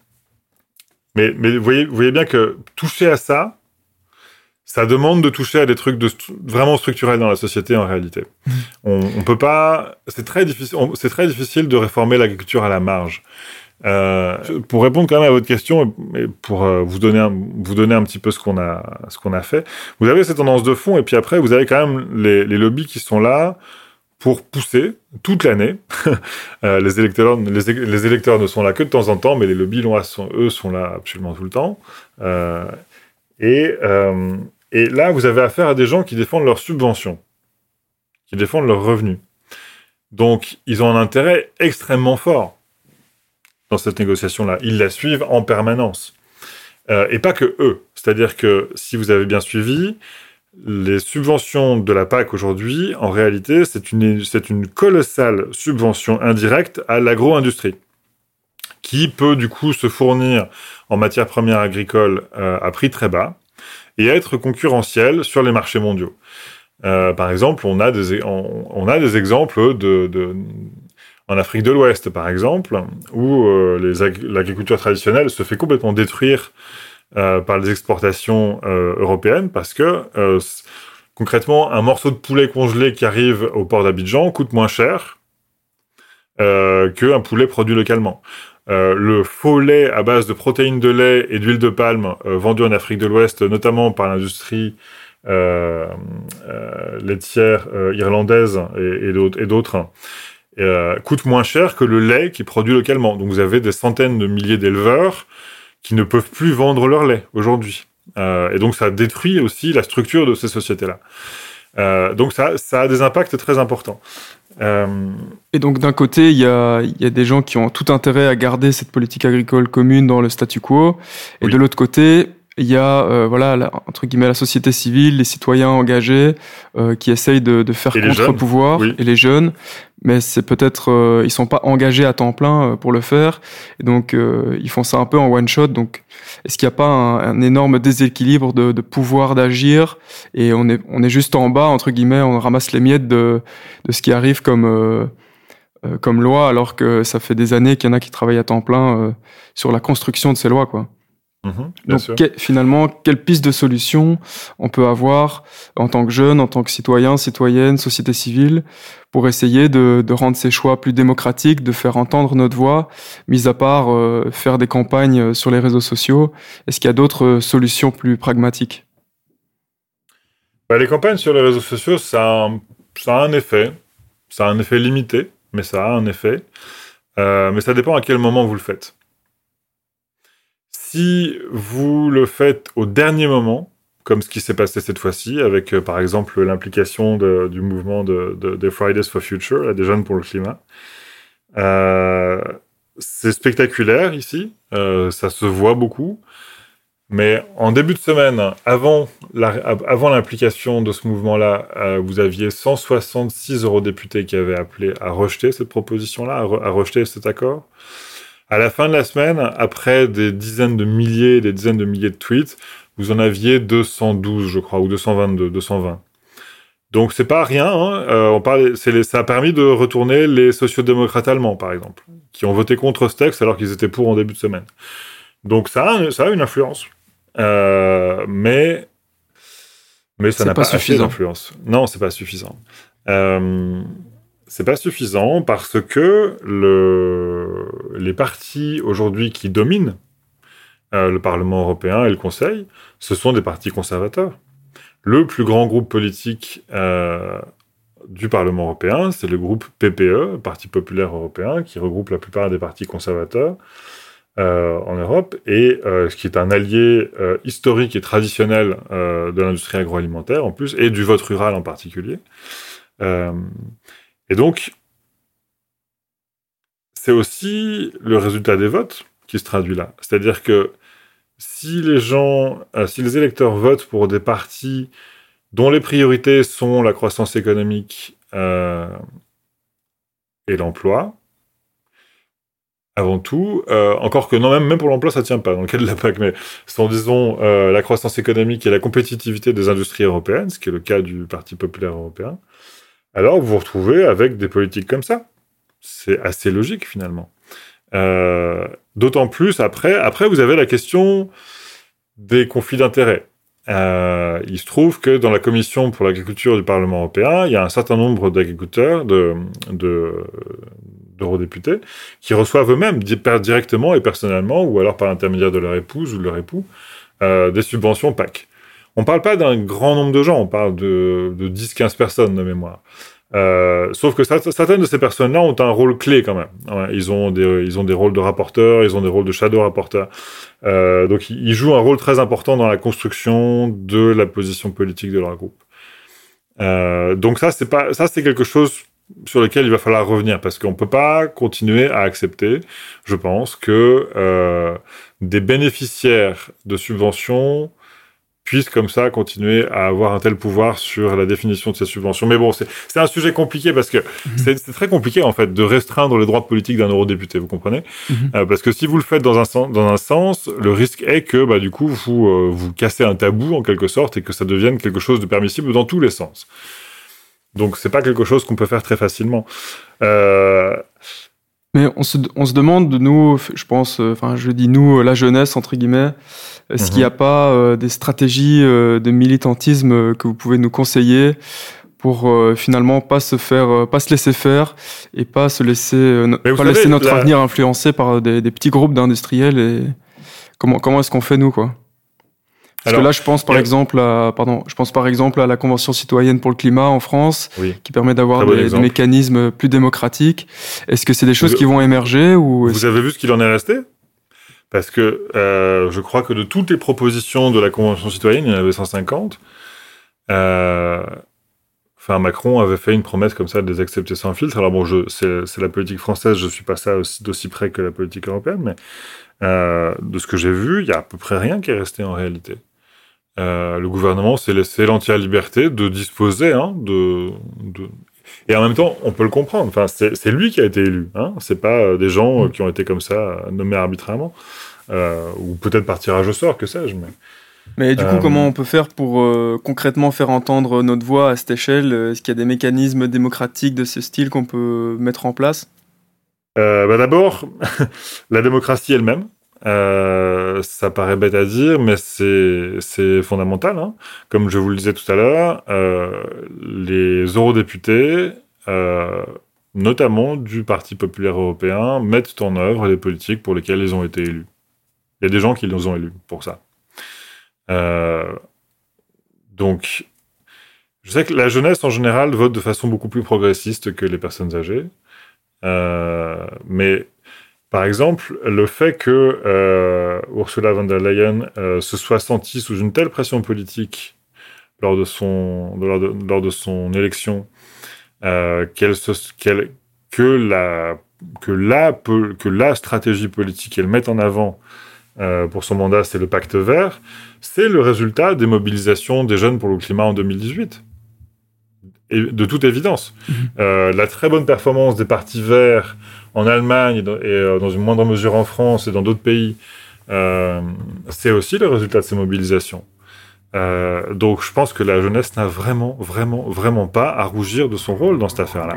mais mais vous voyez, vous voyez bien que toucher à ça, ça demande de toucher à des trucs de st- vraiment structurels dans la société en réalité. Mmh. On, on peut pas, c'est très difficile, on, c'est très difficile de réformer l'agriculture à la marge. Euh, pour répondre quand même à votre question et pour euh, vous donner un, vous donner un petit peu ce qu'on a ce qu'on a fait, vous avez ces tendances de fond et puis après vous avez quand même les, les lobbies qui sont là pour pousser toute l'année. euh, les électeurs les, les électeurs ne sont là que de temps en temps, mais les lobbies là, sont, eux sont là absolument tout le temps. Euh, et euh, Et là, vous avez affaire à des gens qui défendent leurs subventions, qui défendent leurs revenus. Donc, ils ont un intérêt extrêmement fort dans cette négociation-là. Ils la suivent en permanence. Euh, et pas que eux. C'est-à-dire que, si vous avez bien suivi, les subventions de la P A C aujourd'hui, en réalité, c'est une, c'est une colossale subvention indirecte à l'agro-industrie, qui peut du coup se fournir en matières premières agricoles euh, à prix très bas, et être concurrentiel sur les marchés mondiaux. Euh, par exemple, on a des, on, on a des exemples de, de, en Afrique de l'Ouest, par exemple, où euh, les ag- l'agriculture traditionnelle se fait complètement détruire euh, par les exportations euh, européennes, parce que, euh, concrètement, un morceau de poulet congelé qui arrive au port d'Abidjan coûte moins cher euh, qu'un poulet produit localement. Euh, le faux lait à base de protéines de lait et d'huile de palme euh, vendu en Afrique de l'Ouest, notamment par l'industrie euh, euh, laitière euh, irlandaise et, et d'autres, et d'autres euh, coûte moins cher que le lait qui est produit localement. Donc vous avez des centaines de milliers d'éleveurs qui ne peuvent plus vendre leur lait aujourd'hui. Euh, et donc ça détruit aussi la structure de ces sociétés-là. Euh, donc ça, ça a des impacts très importants. Euh... Et donc d'un côté, il y a, y a des gens qui ont tout intérêt à garder cette politique agricole commune dans le statu quo, et oui. de l'autre côté, il y a euh, voilà la, entre guillemets la société civile, les citoyens engagés euh, qui essayent de, de faire contre-pouvoir, oui. et les jeunes, mais c'est peut-être euh, ils sont pas engagés à temps plein euh, pour le faire, et donc euh, ils font ça un peu en one shot. Donc est-ce qu'il n'y a pas un, un énorme déséquilibre de, de pouvoir d'agir, et on est on est juste en bas entre guillemets, on ramasse les miettes de de ce qui arrive comme euh, euh, comme loi, alors que ça fait des années qu'il y en a qui travaillent à temps plein euh, sur la construction de ces lois, quoi. Mmh, Donc que, finalement, quelle piste de solution on peut avoir en tant que jeune, en tant que citoyen, citoyenne, société civile, pour essayer de, de rendre ces choix plus démocratiques, de faire entendre notre voix, mis à part euh, faire des campagnes sur les réseaux sociaux. Est-ce qu'il y a d'autres solutions plus pragmatiques ? Bah, les campagnes sur les réseaux sociaux, ça a un, ça a un effet. Ça a un effet limité, mais ça a un effet. Euh, mais ça dépend à quel moment vous le faites. Si vous le faites au dernier moment, comme ce qui s'est passé cette fois-ci, avec euh, par exemple l'implication de, du mouvement de, de, de Fridays for Future, là, des jeunes pour le climat, euh, c'est spectaculaire ici, euh, ça se voit beaucoup, mais en début de semaine, avant, la, avant l'implication de ce mouvement-là, euh, vous aviez cent soixante-six eurodéputés qui avaient appelé à rejeter cette proposition-là, à, re, à rejeter cet accord. À la fin de la semaine, après des dizaines de milliers, des dizaines de milliers de tweets, vous en aviez deux cent douze, je crois, ou deux cent vingt-deux, deux cent vingt. Donc c'est pas rien. Hein. Euh, on parle, c'est les, ça a permis de retourner les sociodémocrates allemands, par exemple, qui ont voté contre ce texte alors qu'ils étaient pour en début de semaine. Donc ça a, ça a une influence, euh, mais mais ça c'est n'a pas, pas assez d'influence. Non, c'est pas suffisant. Euh, C'est pas suffisant parce que le... les partis aujourd'hui qui dominent euh, le Parlement européen et le Conseil, ce sont des partis conservateurs. Le plus grand groupe politique euh, du Parlement européen, c'est le groupe P P E, Parti populaire européen, qui regroupe la plupart des partis conservateurs euh, en Europe, et euh, ce qui est un allié euh, historique et traditionnel euh, de l'industrie agroalimentaire en plus, et du vote rural en particulier. Euh, Et donc, c'est aussi le résultat des votes qui se traduit là. C'est-à-dire que si les gens, euh, si les électeurs votent pour des partis dont les priorités sont la croissance économique euh, et l'emploi, avant tout, euh, encore que non, même, même pour l'emploi, ça tient pas dans le cas de la P A C, mais sont, disons, euh, la croissance économique et la compétitivité des industries européennes, ce qui est le cas du Parti populaire européen, alors vous vous retrouvez avec des politiques comme ça. C'est assez logique, finalement. Euh, d'autant plus, après, après, vous avez la question des conflits d'intérêts. Euh, il se trouve que dans la Commission pour l'agriculture du Parlement européen, il y a un certain nombre d'agriculteurs, de, de, d'eurodéputés, qui reçoivent eux-mêmes directement et personnellement, ou alors par l'intermédiaire de leur épouse ou de leur époux, euh, des subventions P A C. On ne parle pas d'un grand nombre de gens, on parle de, de dix à quinze personnes de mémoire. Euh, sauf que ça, certaines de ces personnes-là ont un rôle clé quand même. Ouais, ils, ont des, ils ont des rôles de rapporteurs, ils ont des rôles de shadow rapporteurs. Euh, donc ils jouent un rôle très important dans la construction de la position politique de leur groupe. Euh, donc ça, c'est pas, ça, c'est quelque chose sur lequel il va falloir revenir, parce qu'on peut pas continuer à accepter, je pense, que euh, des bénéficiaires de subventions puissent comme ça continuer à avoir un tel pouvoir sur la définition de ces subventions. Mais bon, c'est, c'est un sujet compliqué parce que mmh. c'est, c'est très compliqué, en fait, de restreindre les droits politiques d'un eurodéputé, vous comprenez ? mmh. euh, Parce que si vous le faites dans un, sens, dans un sens, le risque est que, bah, du coup, vous, euh, vous cassez un tabou, en quelque sorte, et que ça devienne quelque chose de permissible dans tous les sens. Donc, c'est pas quelque chose qu'on peut faire très facilement. Euh... Mais on se, on se demande, nous, je pense, enfin, je dis nous, la jeunesse, entre guillemets, est-ce mmh. qu'il n'y a pas euh, des stratégies euh, de militantisme que vous pouvez nous conseiller pour euh, finalement pas se faire, euh, pas se laisser faire et pas se laisser, euh, no- pas savez, laisser notre la... avenir influencé par des, des petits groupes d'industriels et comment comment est-ce qu'on fait nous quoi? Parce Alors, que là, je pense par a... exemple à, pardon, je pense par exemple à la Convention citoyenne pour le climat en France, oui. qui permet d'avoir bon des, des mécanismes plus démocratiques. Est-ce que c'est des choses vous, qui vont émerger ou vous avez vu ce qu'il en est resté? Parce que euh, je crois que de toutes les propositions de la Convention citoyenne, il y en avait cent cinquante. Euh, enfin, Macron avait fait une promesse comme ça de les accepter sans filtre. Alors bon, je, c'est, c'est la politique française, je suis pas ça aussi, d'aussi près que la politique européenne, mais euh, de ce que j'ai vu, il y a à peu près rien qui est resté en réalité. Euh, le gouvernement s'est laissé l'entière liberté de disposer, hein, de, de... Et en même temps, on peut le comprendre. Enfin, c'est, c'est lui qui a été élu. Hein. C'est pas euh, des gens euh, qui ont été comme ça euh, nommés arbitrairement, euh, ou peut-être par tirage au sort, que sais-je. Mais, mais du coup, euh... comment on peut faire pour euh, concrètement faire entendre notre voix à cette échelle? Est-ce qu'il y a des mécanismes démocratiques de ce style qu'on peut mettre en place? euh, bah D'abord, la démocratie elle-même. Euh, ça paraît bête à dire, mais c'est, c'est fondamental. Hein. Comme je vous le disais tout à l'heure, euh, les eurodéputés, euh, notamment du Parti populaire européen, mettent en œuvre les politiques pour lesquelles ils ont été élus. Il y a des gens qui les ont élus pour ça. Euh, donc, je sais que la jeunesse, en général, vote de façon beaucoup plus progressiste que les personnes âgées. Euh, mais... Par exemple, le fait que euh, Ursula von der Leyen euh, se soit sentie sous une telle pression politique lors de son, lors de, lors de son élection, euh, qu'elle se, qu'elle, que, la, que, la, que la stratégie politique qu'elle met en avant euh, pour son mandat, c'est le pacte vert, c'est le résultat des mobilisations des jeunes pour le climat en deux mille dix-huit. Et de toute évidence. Mmh. Euh, la très bonne performance des partis verts en Allemagne et dans, et euh, dans une moindre mesure en France et dans d'autres pays, euh, c'est aussi le résultat de ces mobilisations. Euh, donc je pense que la jeunesse n'a vraiment, vraiment, vraiment pas à rougir de son rôle dans cette affaire-là.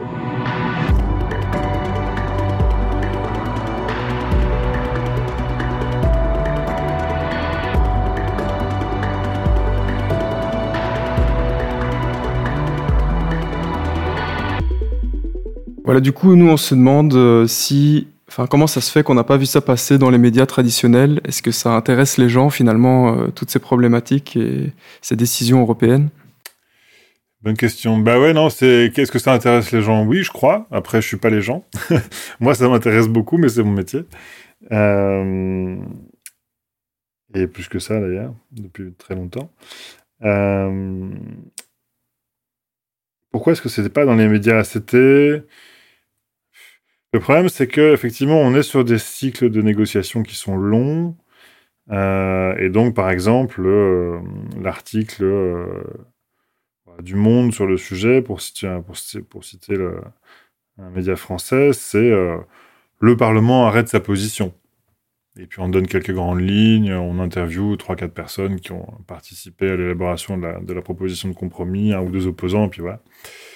Voilà, du coup, nous, on se demande euh, si, enfin, comment ça se fait qu'on n'a pas vu ça passer dans les médias traditionnels? Est-ce que ça intéresse les gens, finalement, euh, toutes ces problématiques et ces décisions européennes? Bonne question. Bah ouais, non, c'est... Qu'est-ce que ça intéresse les gens? Oui, je crois. Après, je suis pas les gens. Moi, ça m'intéresse beaucoup, mais c'est mon métier. Euh... Et plus que ça, d'ailleurs, depuis très longtemps. Euh... Pourquoi est-ce que c'était pas dans les médias? C'était... Le problème, c'est que effectivement, on est sur des cycles de négociations qui sont longs, euh, et donc, par exemple, euh, l'article euh, du Monde sur le sujet, pour citer, pour citer, pour citer le, un média français, c'est euh, le Parlement arrête sa position. Et puis on donne quelques grandes lignes, on interviewe trois quatre personnes qui ont participé à l'élaboration de la, de la proposition de compromis, un ou deux opposants, et puis voilà.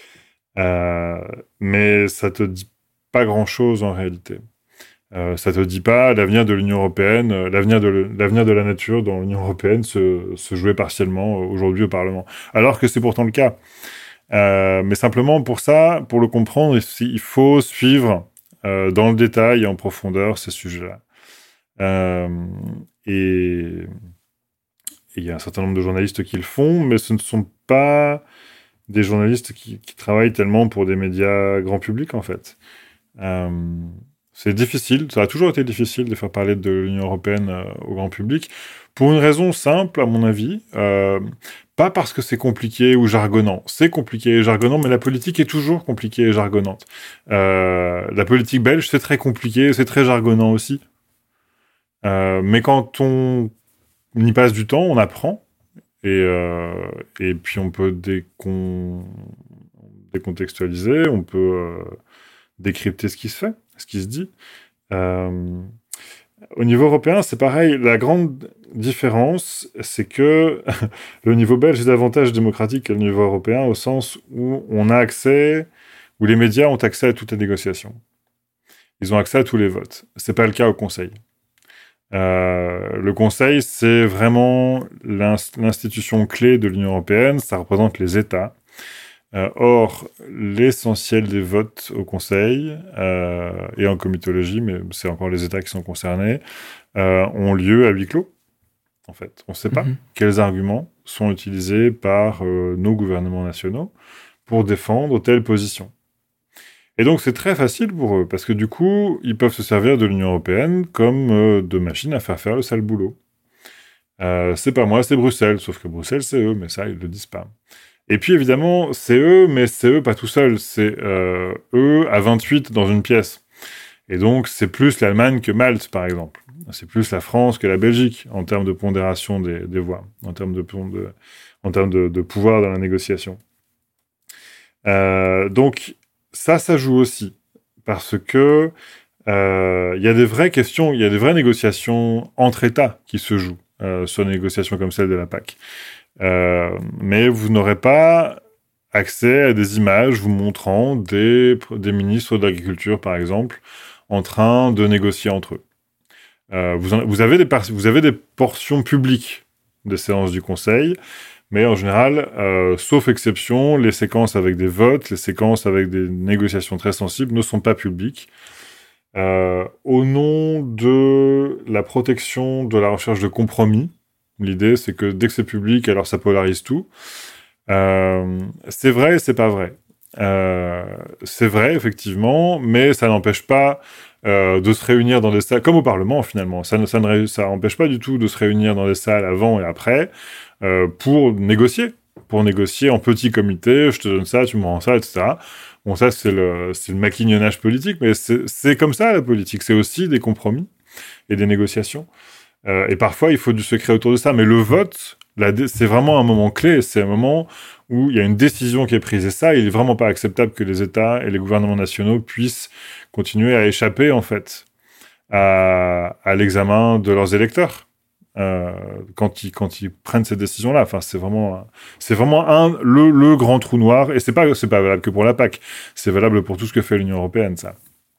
Euh, mais ça te dit pas grand-chose en réalité. Euh, ça te dit pas l'avenir de l'Union européenne, euh, l'avenir de le, l'avenir de la nature dans l'Union européenne se, se jouait partiellement euh, aujourd'hui au Parlement. Alors que c'est pourtant le cas. Euh, mais simplement pour ça, pour le comprendre, il faut suivre euh, dans le détail et en profondeur ces sujets-là. Euh, et il y a un certain nombre de journalistes qui le font, mais ce ne sont pas des journalistes qui, qui travaillent tellement pour des médias grand public en fait. Euh, c'est difficile, ça a toujours été difficile de faire parler de l'Union européenne euh, au grand public, pour une raison simple, à mon avis, euh, pas parce que c'est compliqué ou jargonnant. C'est compliqué et jargonnant, mais la politique est toujours compliquée et jargonnante. Euh, la politique belge, c'est très compliqué, c'est très jargonnant aussi. Euh, mais quand on y passe du temps, on apprend, et, euh, et puis on peut décon... décontextualiser, on peut... Euh, décrypter ce qui se fait, ce qui se dit. Euh, au niveau européen, c'est pareil. La grande différence, c'est que le niveau belge est davantage démocratique que le niveau européen, au sens où on a accès, où les médias ont accès à toutes les négociations. Ils ont accès à tous les votes. C'est pas le cas au Conseil. Euh, le Conseil, c'est vraiment l'inst- l'institution clé de l'Union européenne. Ça représente les États. Euh, or, l'essentiel des votes au Conseil euh, et en comitologie, mais c'est encore les États qui sont concernés, euh, ont lieu à huis clos. En fait, on ne sait pas Mhm. quels arguments sont utilisés par euh, nos gouvernements nationaux pour défendre telle position. Et donc, c'est très facile pour eux, parce que du coup, ils peuvent se servir de l'Union européenne comme euh, de machine à faire faire le sale boulot. Euh, c'est pas moi, c'est Bruxelles, sauf que Bruxelles, c'est eux, mais ça, ils le disent pas. Et puis, évidemment, c'est eux, mais c'est eux pas tout seuls, c'est euh, eux à vingt-huit dans une pièce. Et donc, c'est plus l'Allemagne que Malte, par exemple. C'est plus la France que la Belgique, en termes de pondération des, des voix, en termes de, de, en termes de, de pouvoir dans la négociation. Euh, donc, ça, ça joue aussi, parce que il euh, y a des vraies questions, il y a des vraies négociations entre États qui se jouent euh, sur des négociations comme celle de la P A C. Euh, mais vous n'aurez pas accès à des images vous montrant des, des ministres de l'Agriculture, par exemple, en train de négocier entre eux. Euh, vous, en, vous, avez des par- vous avez des portions publiques des séances du Conseil, mais en général, euh, sauf exception, les séquences avec des votes, les séquences avec des négociations très sensibles ne sont pas publiques. Euh, au nom de la protection de la recherche de compromis, l'idée c'est que dès que c'est public, alors ça polarise tout. Euh, c'est vrai et c'est pas vrai. Euh, c'est vrai, effectivement, mais ça n'empêche pas euh, de se réunir dans des salles, comme au Parlement, finalement. Ça, ça, ne, ça n'empêche pas du tout de se réunir dans des salles avant et après euh, pour négocier. Pour négocier en petit comité, je te donne ça, tu me rends ça, et cetera. Bon, ça, c'est le, c'est le maquignonnage politique, mais c'est, c'est comme ça, la politique. C'est aussi des compromis et des négociations. Euh, et parfois, il faut du secret autour de ça. Mais le vote, la dé- c'est vraiment un moment clé. C'est un moment où il y a une décision qui est prise. Et ça, il est vraiment pas acceptable que les États et les gouvernements nationaux puissent continuer à échapper, en fait, à, à l'examen de leurs électeurs. Euh, quand ils quand ils prennent ces décisions-là, enfin c'est vraiment c'est vraiment un le le grand trou noir, et c'est pas c'est pas valable que pour la P A C, c'est valable pour tout ce que fait l'Union européenne, ça.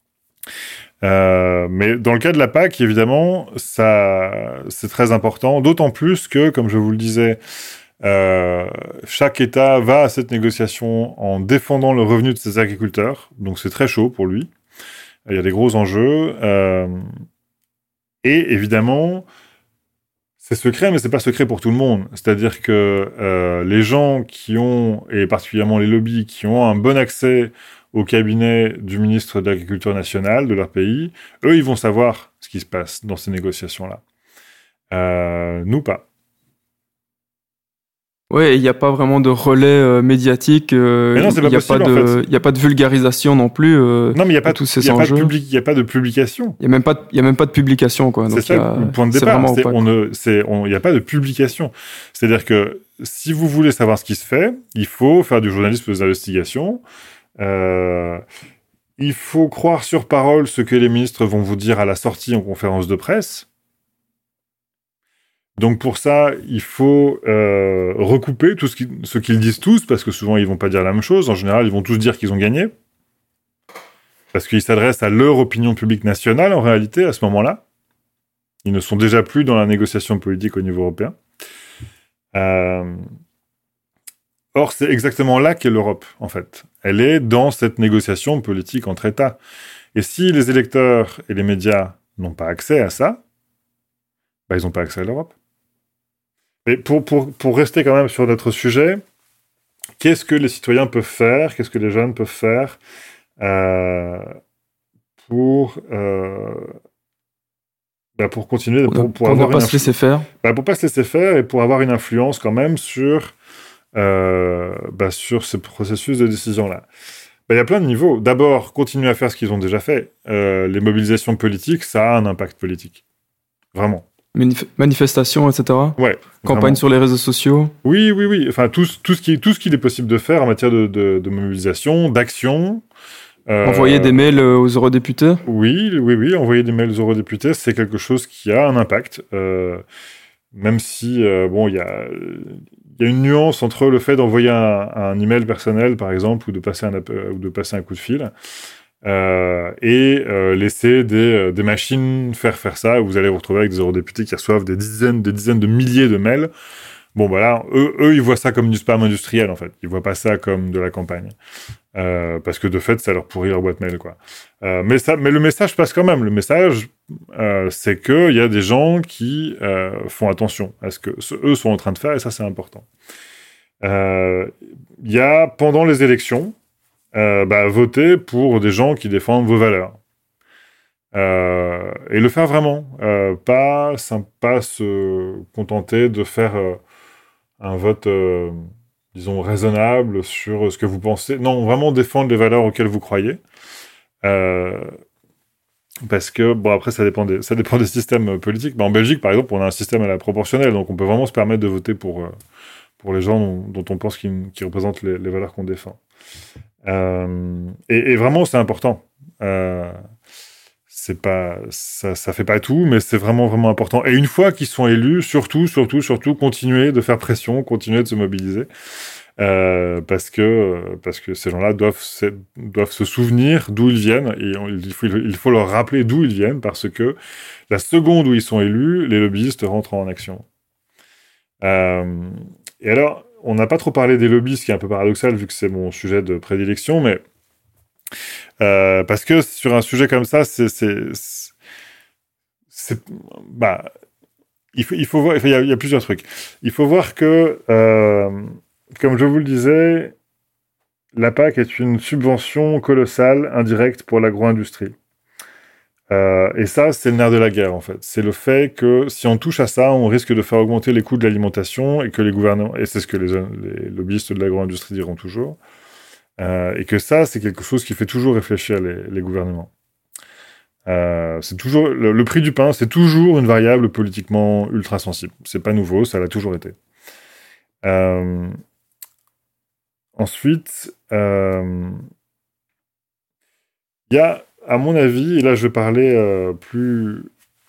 Euh, mais dans le cas de la P A C, évidemment, ça c'est très important, d'autant plus que, comme je vous le disais, euh, chaque État va à cette négociation en défendant le revenu de ses agriculteurs, donc c'est très chaud pour lui. Il y a des gros enjeux, euh, et évidemment. C'est secret, mais c'est pas secret pour tout le monde. C'est-à-dire que euh, les gens qui ont, et particulièrement les lobbies, qui ont un bon accès au cabinet du ministre de l'Agriculture nationale de leur pays, eux, ils vont savoir ce qui se passe dans ces négociations-là. Euh, nous, pas. Ouais, il n'y a pas vraiment de relais euh, médiatique. Euh, Mais non, c'est pas il n'y a, possible, pas en de- fait. il y a pas de vulgarisation non plus euh, Non, mais il n'y a de pas, tous il ces y a pas de enjeux. public, il y a pas de publication. Il n'y a, même pas de- il y a même pas de publication, quoi. C'est Donc, ça il y a- le point de c'est départ. vraiment C'est, opaque. on ne, c'est, on, il n'y a pas de publication. C'est-à-dire que si vous voulez savoir ce qui se fait, il faut faire du journalisme d'investigation. Euh, il faut croire sur parole ce que les ministres vont vous dire à la sortie en conférence de presse. Donc pour ça, il faut euh, recouper tout ce, qui, ce qu'ils disent tous, parce que souvent ils vont pas dire la même chose. En général, ils vont tous dire qu'ils ont gagné, parce qu'ils s'adressent à leur opinion publique nationale en réalité à ce moment-là. Ils ne sont déjà plus dans la négociation politique au niveau européen. Euh... Or, c'est exactement là qu'est l'Europe, en fait. Elle est dans cette négociation politique entre États. Et si les électeurs et les médias n'ont pas accès à ça, bah, ils n'ont pas accès à l'Europe. Mais pour, pour, pour rester quand même sur notre sujet, qu'est-ce que les citoyens peuvent faire, qu'est-ce que les jeunes peuvent faire euh, pour, euh, bah, pour continuer, pour, pour, Pour avoir ne pas une se laisser faire. bah, pour pas se laisser faire et pour avoir une influence quand même sur, euh, bah, sur ce processus de décision-là. Bah, il y a plein de niveaux. D'abord, continuer à faire ce qu'ils ont déjà fait. Euh, les mobilisations politiques, ça a un impact politique. Vraiment. Manif- manifestations, et cetera. Ouais. Campagne vraiment. sur les réseaux sociaux. Oui, oui, oui. Enfin, tout, tout, ce qui, tout ce qu'il est possible de faire en matière de, de, de mobilisation, d'action. Euh, Envoyer des mails euh, aux eurodéputés. Oui, oui, oui. Envoyer des mails aux eurodéputés, c'est quelque chose qui a un impact. Euh, même si, euh, bon, il y a, y a une nuance entre le fait d'envoyer un, un email personnel, par exemple, ou de passer un, ou de passer un coup de fil, euh, et euh, laisser des, des machines faire faire ça. Vous allez vous retrouver avec des eurodéputés qui reçoivent des dizaines, des dizaines de milliers de mails. Bon, voilà, eux, eux, ils voient ça comme du spam industriel, en fait. Ils voient pas ça comme de la campagne. Euh, parce que, de fait, ça leur pourrit leur boîte mail, quoi. Euh, mais, ça, mais le message passe quand même. Le message, euh, c'est qu'il y a des gens qui euh, font attention à ce que ce, eux sont en train de faire, et ça, c'est important. Il euh, y a, pendant les élections, euh, bah, voter pour des gens qui défendent vos valeurs. Euh, et le faire vraiment. Euh, pas, pas se contenter de faire... Euh, un vote, euh, disons, raisonnable sur ce que vous pensez. Non, vraiment défendre les valeurs auxquelles vous croyez. Euh, parce que, bon, après, ça dépend des, ça dépend des systèmes politiques. Mais en Belgique, par exemple, on a un système à la proportionnelle, donc on peut vraiment se permettre de voter pour, euh, pour les gens dont, dont on pense qu'ils, qu'ils représentent les, les valeurs qu'on défend. Euh, et, et vraiment, c'est important. Euh, c'est pas, ça, ça fait pas tout, mais c'est vraiment, vraiment important. Et une fois qu'ils sont élus, surtout, surtout, surtout, continuer de faire pression, continuer de se mobiliser, euh, parce que, parce que ces gens-là doivent, se, doivent se souvenir d'où ils viennent, et on, il, faut, il faut leur rappeler d'où ils viennent, parce que la seconde où ils sont élus, les lobbyistes rentrent en action. Euh, et alors, on n'a pas trop parlé des lobbies, ce qui est un peu paradoxal, vu que c'est mon sujet de prédilection, mais Euh, parce que sur un sujet comme ça, c'est, c'est, c'est, c'est bah, il faut, il faut voir, il y a, il y a plusieurs trucs. Il faut voir que, euh, comme je vous le disais, la P A C est une subvention colossale indirecte pour l'agro-industrie. Euh, et ça, c'est le nerf de la guerre, en fait. C'est le fait que si on touche à ça, on risque de faire augmenter les coûts de l'alimentation et que les gouvernements, et c'est ce que les, les lobbyistes de l'agro-industrie diront toujours, Euh, et que ça, c'est quelque chose qui fait toujours réfléchir les, les gouvernements. Euh, c'est toujours le, le prix du pain, c'est toujours une variable politiquement ultra sensible. C'est pas nouveau, ça l'a toujours été. Euh, ensuite, il euh, y a, à mon avis, et là je vais parler euh, plus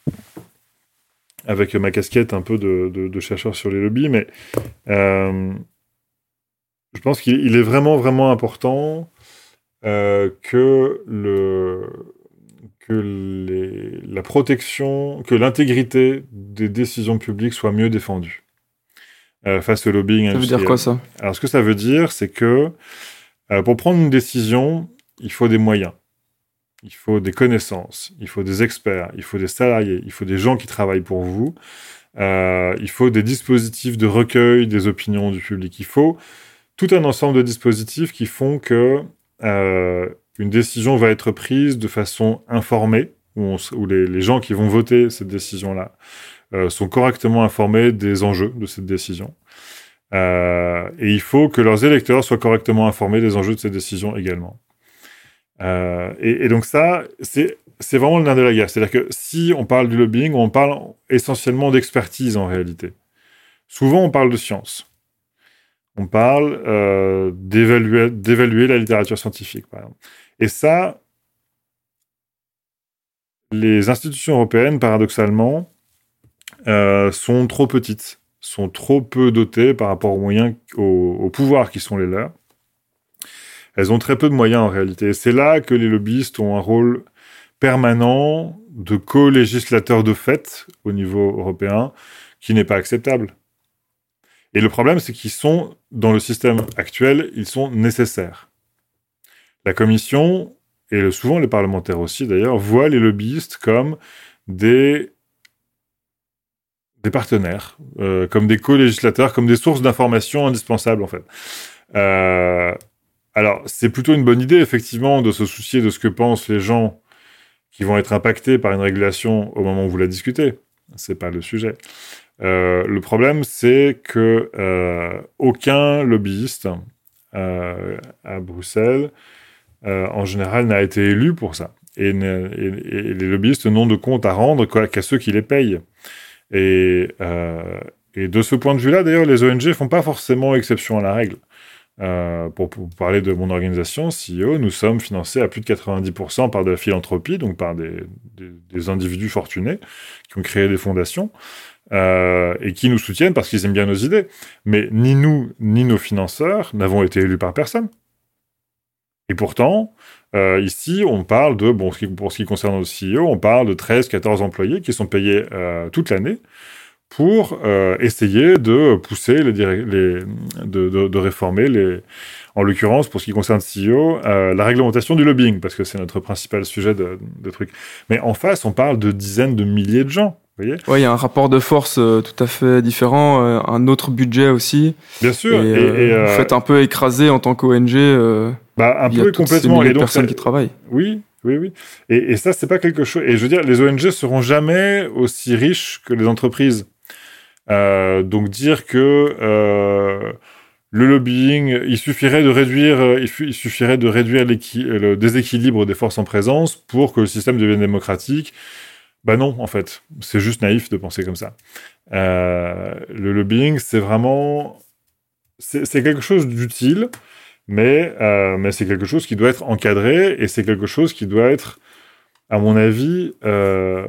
avec ma casquette un peu de, de, de chercheur sur les lobbies, mais euh, je pense qu'il est vraiment, vraiment important euh, que le que les, la protection, que l'intégrité des décisions publiques soit mieux défendue euh, face au lobbying industriel. Ça veut dire quoi, ça ? Alors, ce que ça veut dire, c'est que euh, pour prendre une décision, il faut des moyens, il faut des connaissances, il faut des experts, il faut des salariés, il faut des gens qui travaillent pour vous, euh, il faut des dispositifs de recueil des opinions du public, il faut tout un ensemble de dispositifs qui font que euh, une décision va être prise de façon informée, où, on, où les, les gens qui vont voter cette décision-là euh, sont correctement informés des enjeux de cette décision. Euh, et il faut que leurs électeurs soient correctement informés des enjeux de cette décision également. Euh, et, et donc ça, c'est, c'est vraiment le nerf de la guerre. C'est-à-dire que si on parle du lobbying, on parle essentiellement d'expertise en réalité. Souvent, on parle de science. On parle euh, d'évaluer, d'évaluer la littérature scientifique, par exemple. Et ça, les institutions européennes, paradoxalement, euh, sont trop petites, sont trop peu dotées par rapport aux moyens, aux, aux pouvoirs qui sont les leurs. Elles ont très peu de moyens en réalité. Et c'est là que les lobbyistes ont un rôle permanent de co-législateur de fait au niveau européen, qui n'est pas acceptable. Et le problème, c'est qu'ils sont, dans le système actuel, ils sont nécessaires. La Commission, et souvent les parlementaires aussi d'ailleurs, voient les lobbyistes comme des, des partenaires, euh, comme des co-législateurs, comme des sources d'informations indispensables en fait. Euh, alors, c'est plutôt une bonne idée, effectivement, de se soucier de ce que pensent les gens qui vont être impactés par une régulation au moment où vous la discutez. C'est pas le sujet. Euh, le problème, c'est que euh, aucun lobbyiste euh, à Bruxelles, euh, en général, n'a été élu pour ça. Et, et, et les lobbyistes n'ont de compte à rendre quoi, qu'à ceux qui les payent. Et, euh, et de ce point de vue-là, d'ailleurs, les O N G font pas forcément exception à la règle. Euh, pour, pour parler de mon organisation, C I O, nous sommes financés à plus de quatre-vingt-dix pour cent par de la philanthropie, donc par des, des, des individus fortunés qui ont créé des fondations. Euh, et qui nous soutiennent parce qu'ils aiment bien nos idées. Mais ni nous, ni nos financeurs n'avons été élus par personne. Et pourtant, euh, ici, on parle de, bon, pour ce qui concerne nos C E O, on parle de treize à quatorze employés qui sont payés euh, toute l'année pour euh, essayer de pousser, les, les, de, de, de réformer, les, en l'occurrence, pour ce qui concerne C E O, euh, la réglementation du lobbying, parce que c'est notre principal sujet de, de truc. Mais en face, on parle de dizaines de milliers de gens. Oui, il y a un rapport de force euh, tout à fait différent, euh, un autre budget aussi. Bien sûr. Et, et, euh, et, euh, vous faites un peu écraser en tant qu'O N G. Euh, bah, un peu complètement. Il y a donc, personnes ça, qui travaillent. Oui, oui, oui. Et, et ça, c'est pas quelque chose. Et je veux dire, les O N G seront jamais aussi riches que les entreprises. Euh, donc dire que euh, le lobbying, il suffirait de réduire, il, il suffirait de réduire le déséquilibre des forces en présence pour que le système devienne démocratique. Bah non, en fait, c'est juste naïf de penser comme ça. Euh, le lobbying, c'est vraiment, c'est, c'est quelque chose d'utile, mais euh, mais c'est quelque chose qui doit être encadré et c'est quelque chose qui doit être, à mon avis, euh,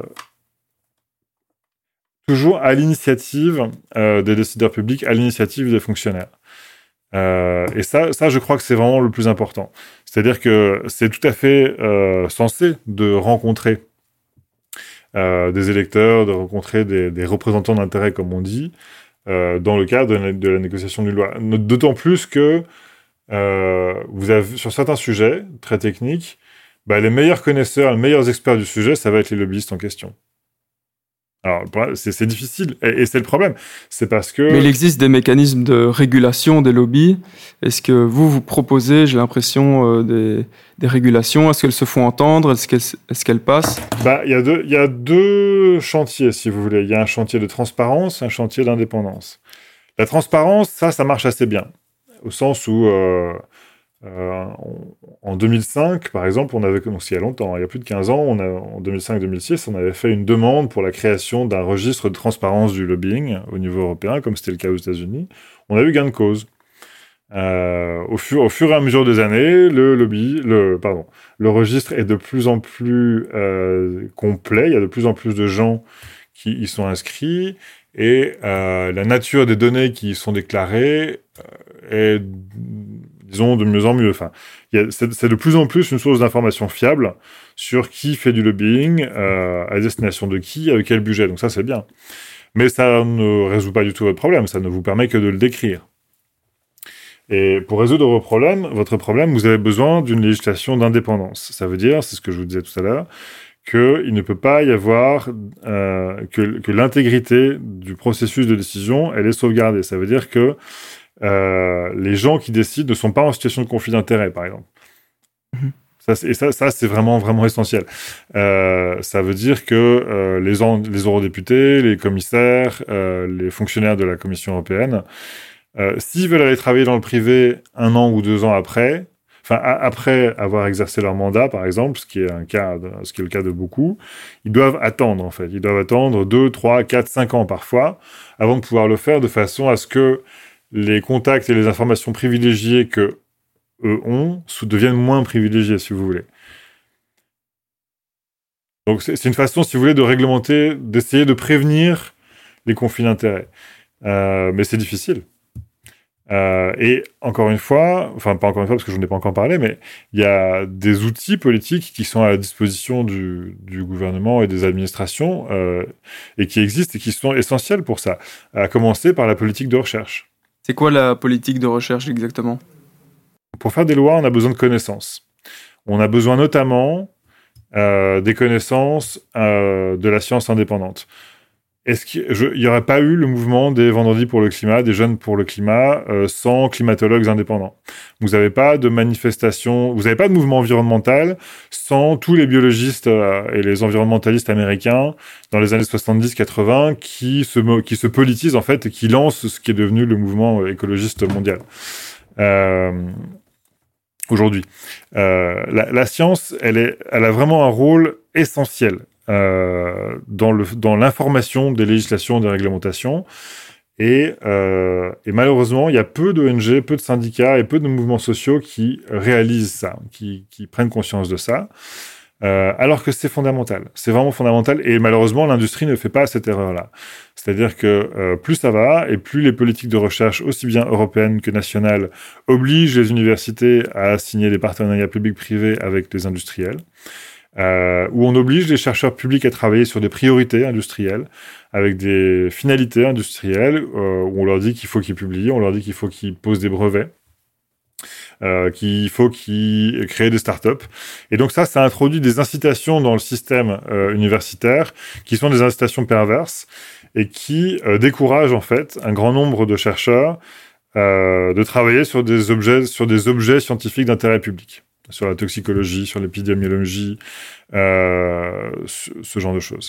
toujours à l'initiative euh, des décideurs publics, à l'initiative des fonctionnaires. Euh, et ça, ça, je crois que c'est vraiment le plus important. C'est-à-dire que c'est tout à fait euh, censé de rencontrer euh, des électeurs, de rencontrer des, des représentants d'intérêt, comme on dit, euh, dans le cadre de la, de la négociation d'une loi. D'autant plus que euh, vous avez, sur certains sujets très techniques, bah, les meilleurs connaisseurs, les meilleurs experts du sujet, ça va être les lobbyistes en question. Alors, c'est, c'est difficile, et, et c'est le problème. C'est parce que... Mais il existe des mécanismes de régulation des lobbies. Est-ce que vous, vous proposez, j'ai l'impression, euh, des, des régulations? Est-ce qu'elles se font entendre? Est-ce qu'elles, est-ce qu'elles passent? Bah, il y a deux, il y a deux chantiers, si vous voulez. Il y a un chantier de transparence, un chantier d'indépendance. La transparence, ça, ça marche assez bien. Au sens où... Euh, Euh, en deux mille cinq, par exemple, on avait, donc il y a longtemps, il y a plus de quinze ans, on a, en deux mille cinq deux mille six, on avait fait une demande pour la création d'un registre de transparence du lobbying au niveau européen, comme c'était le cas aux États-Unis. On a eu gain de cause. Euh, au, fur, au fur et à mesure des années, le lobby, le, pardon, le registre est de plus en plus euh, complet. Il y a de plus en plus de gens qui y sont inscrits et euh, la nature des données qui y sont déclarées euh, est disons, de mieux en mieux. Enfin, y a, c'est, c'est de plus en plus une source d'information fiable sur qui fait du lobbying, euh, à destination de qui, avec quel budget. Donc ça, c'est bien. Mais ça ne résout pas du tout votre problème. Ça ne vous permet que de le décrire. Et pour résoudre vos problèmes, votre problème, vous avez besoin d'une législation d'indépendance. Ça veut dire, c'est ce que je vous disais tout à l'heure, qu'il ne peut pas y avoir euh, que, que l'intégrité du processus de décision, elle est sauvegardée. Ça veut dire que Euh, les gens qui décident ne sont pas en situation de conflit d'intérêt, par exemple. Mmh. Ça, c'est, et ça, ça, c'est vraiment, vraiment essentiel. Euh, ça veut dire que euh, les, en, les eurodéputés, les commissaires, euh, les fonctionnaires de la Commission européenne, euh, s'ils veulent aller travailler dans le privé un an ou deux ans après, enfin a, après avoir exercé leur mandat, par exemple, ce qui est un cas, de, ce qui est le cas de beaucoup, ils doivent attendre, en fait. Ils doivent attendre deux, trois, quatre, cinq ans parfois, avant de pouvoir le faire de façon à ce que les contacts et les informations privilégiées que eux ont deviennent moins privilégiées, si vous voulez. Donc c'est, c'est une façon, si vous voulez, de réglementer, d'essayer de prévenir les conflits d'intérêts. Euh, mais c'est difficile. Euh, et encore une fois, enfin pas encore une fois parce que je n'en ai pas encore parlé, mais il y a des outils politiques qui sont à la disposition du, du gouvernement et des administrations euh, et qui existent et qui sont essentiels pour ça, à commencer par la politique de recherche. C'est quoi la politique de recherche exactement? Pour faire des lois, on a besoin de connaissances. On a besoin notamment euh, des connaissances euh, de la science indépendante. Est-ce qu'il n'y aurait pas eu le mouvement des Vendredis pour le climat, des jeunes pour le climat, euh, sans climatologues indépendants? Vous n'avez pas de manifestation, vous n'avez pas de mouvement environnemental sans tous les biologistes euh, et les environnementalistes américains dans les années soixante-dix quatre-vingts qui se, qui se politisent en fait et qui lancent ce qui est devenu le mouvement écologiste mondial. Euh, aujourd'hui. Euh, la, la science, elle, est, elle a vraiment un rôle essentiel Euh, dans, le, dans l'information des législations, des réglementations. Et, euh, et malheureusement, il y a peu d'O N G, peu de syndicats et peu de mouvements sociaux qui réalisent ça, qui, qui prennent conscience de ça, euh, alors que c'est fondamental. C'est vraiment fondamental. Et malheureusement, l'industrie ne fait pas cette erreur-là. C'est-à-dire que euh, plus ça va, et plus les politiques de recherche, aussi bien européennes que nationales, obligent les universités à signer des partenariats publics-privés avec les industriels, euh, où on oblige les chercheurs publics à travailler sur des priorités industrielles, avec des finalités industrielles, euh, où on leur dit qu'il faut qu'ils publient, on leur dit qu'il faut qu'ils posent des brevets, euh, qu'il faut qu'ils créent des startups. Et donc ça, ça introduit des incitations dans le système euh, universitaire, qui sont des incitations perverses, et qui euh, découragent en fait un grand nombre de chercheurs euh, de travailler sur des objets, sur des objets scientifiques d'intérêt public, sur la toxicologie, sur l'épidémiologie, euh, ce, ce genre de choses.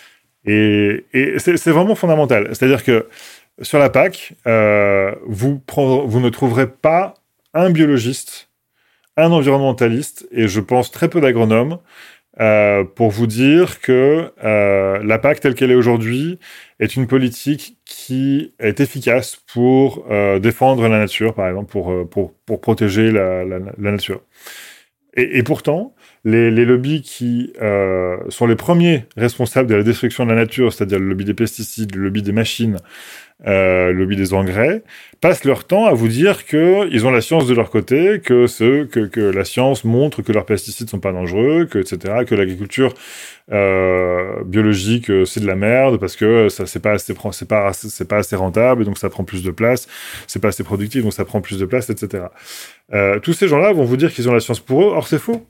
Et, et c'est, c'est vraiment fondamental. C'est-à-dire que sur la P A C, euh, vous, prendre, vous ne trouverez pas un biologiste, un environnementaliste, et je pense très peu d'agronomes, euh, pour vous dire que euh, la P A C telle qu'elle est aujourd'hui est une politique qui est efficace pour euh, défendre la nature, par exemple, pour, pour, pour protéger la, la, la nature. Et, et pourtant, les, les lobbies qui euh, sont les premiers responsables de la destruction de la nature, c'est-à-dire le lobby des pesticides, le lobby des machines, euh, le lobby des engrais, passent leur temps à vous dire qu'ils ont la science de leur côté, que, ce, que, que la science montre que leurs pesticides sont pas dangereux, que, et cetera, que l'agriculture euh, biologique, c'est de la merde, parce que ça, c'est pas assez, c'est pas, c'est pas assez rentable, donc ça prend plus de place, c'est pas assez productif, donc ça prend plus de place, et cetera. Euh, tous ces gens-là vont vous dire qu'ils ont la science pour eux, or c'est faux.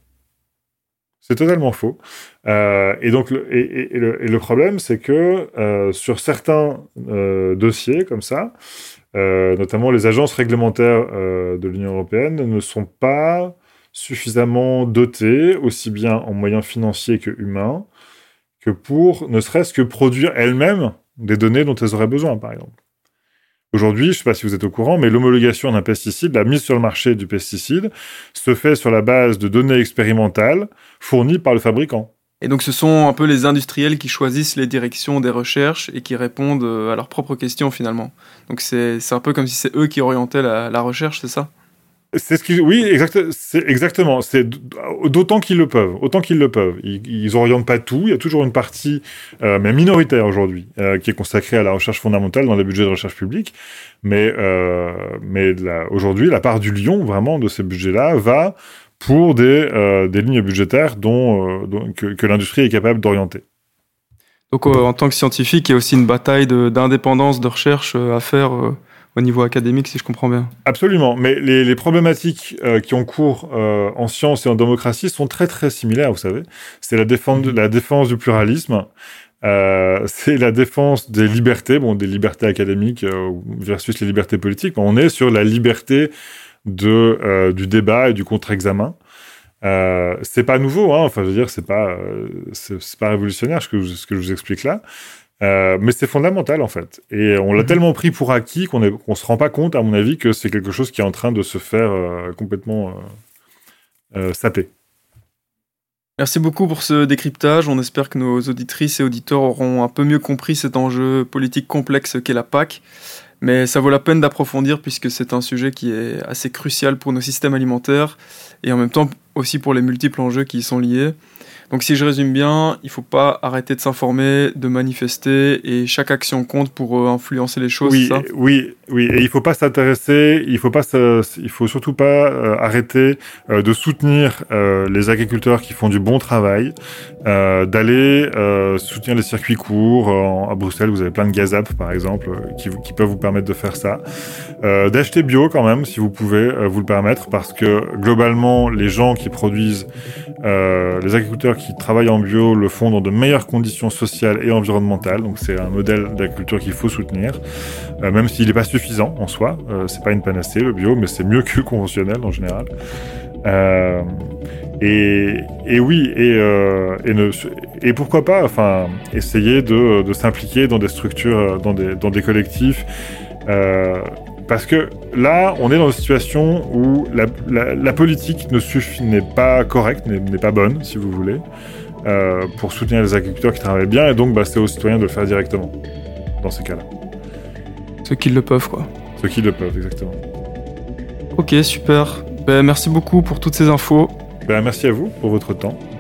C'est totalement faux. Euh, et donc, le, et, et, et, le, et le problème, c'est que euh, sur certains euh, dossiers comme ça, euh, notamment les agences réglementaires euh, de l'Union européenne ne sont pas suffisamment dotées, aussi bien en moyens financiers que humains, que pour ne serait-ce que produire elles-mêmes des données dont elles auraient besoin, par exemple. Aujourd'hui, je ne sais pas si vous êtes au courant, mais l'homologation d'un pesticide, la mise sur le marché du pesticide, se fait sur la base de données expérimentales fournies par le fabricant. Et donc ce sont un peu les industriels qui choisissent les directions des recherches et qui répondent à leurs propres questions finalement. Donc c'est, c'est un peu comme si c'est eux qui orientaient la, la recherche, c'est ça ? C'est ce qui, oui, exact, c'est exactement. C'est d'autant qu'ils le peuvent, autant qu'ils le peuvent. Ils, ils orientent pas tout. Il y a toujours une partie, euh, mais minoritaire aujourd'hui, euh, qui est consacrée à la recherche fondamentale dans les budgets de recherche publique. Mais, euh, mais la, aujourd'hui, la part du lion, vraiment, de ces budgets-là, va pour des, euh, des lignes budgétaires dont, euh, dont que, que l'industrie est capable d'orienter. Donc, euh, en tant que scientifique, il y a aussi une bataille de, d'indépendance de recherche euh, à faire. Euh... Au niveau académique, si je comprends bien. Absolument, mais les, les problématiques euh, qui ont cours euh, en sciences et en démocratie sont très très similaires, vous savez. C'est la défense, la défense du pluralisme, euh, c'est la défense des libertés, bon, des libertés académiques euh, versus les libertés politiques. On est sur la liberté de euh, du débat et du contre-examen. Euh, c'est pas nouveau, hein. Enfin, je veux dire, c'est pas euh, c'est, c'est pas révolutionnaire ce que je, ce que je vous explique là. Euh, mais c'est fondamental, en fait. Et on l'a mmh. tellement pris pour acquis qu'on ne se rend pas compte, à mon avis, que c'est quelque chose qui est en train de se faire euh, complètement euh, euh, saper. Merci beaucoup pour ce décryptage. On espère que nos auditrices et auditeurs auront un peu mieux compris cet enjeu politique complexe qu'est la P A C. Mais ça vaut la peine d'approfondir puisque c'est un sujet qui est assez crucial pour nos systèmes alimentaires et en même temps aussi pour les multiples enjeux qui y sont liés. Donc si je résume bien, il ne faut pas arrêter de s'informer, de manifester, et chaque action compte pour euh, influencer les choses, oui, c'est ça ? Oui, oui, et il ne faut pas s'intéresser, il faut pas, il faut surtout pas euh, arrêter euh, de soutenir euh, les agriculteurs qui font du bon travail, euh, d'aller euh, soutenir les circuits courts. En, à Bruxelles, vous avez plein de gazap, par exemple, euh, qui, qui peuvent vous permettre de faire ça. Euh, d'acheter bio quand même, si vous pouvez euh, vous le permettre, parce que globalement, les gens qui produisent, euh, les agriculteurs qui travaillent en bio le font dans de meilleures conditions sociales et environnementales. Donc c'est un modèle d'agriculture qu'il faut soutenir, euh, même s'il n'est pas suffisant en soi. Euh, c'est pas une panacée le bio, mais c'est mieux que le conventionnel en général. Euh, et, et oui, et, euh, et, ne, et pourquoi pas, enfin, essayer de, de s'impliquer dans des structures, dans des, dans des collectifs. Euh, Parce que là, on est dans une situation où la, la, la politique ne suffit, n'est pas correcte, n'est, n'est pas bonne, si vous voulez, euh, pour soutenir les agriculteurs qui travaillent bien, et donc bah, c'est aux citoyens de le faire directement, dans ces cas-là. Ceux qui le peuvent, quoi. Ceux qui le peuvent, exactement. Ok, super. Ben, merci beaucoup pour toutes ces infos. Ben, merci à vous pour votre temps.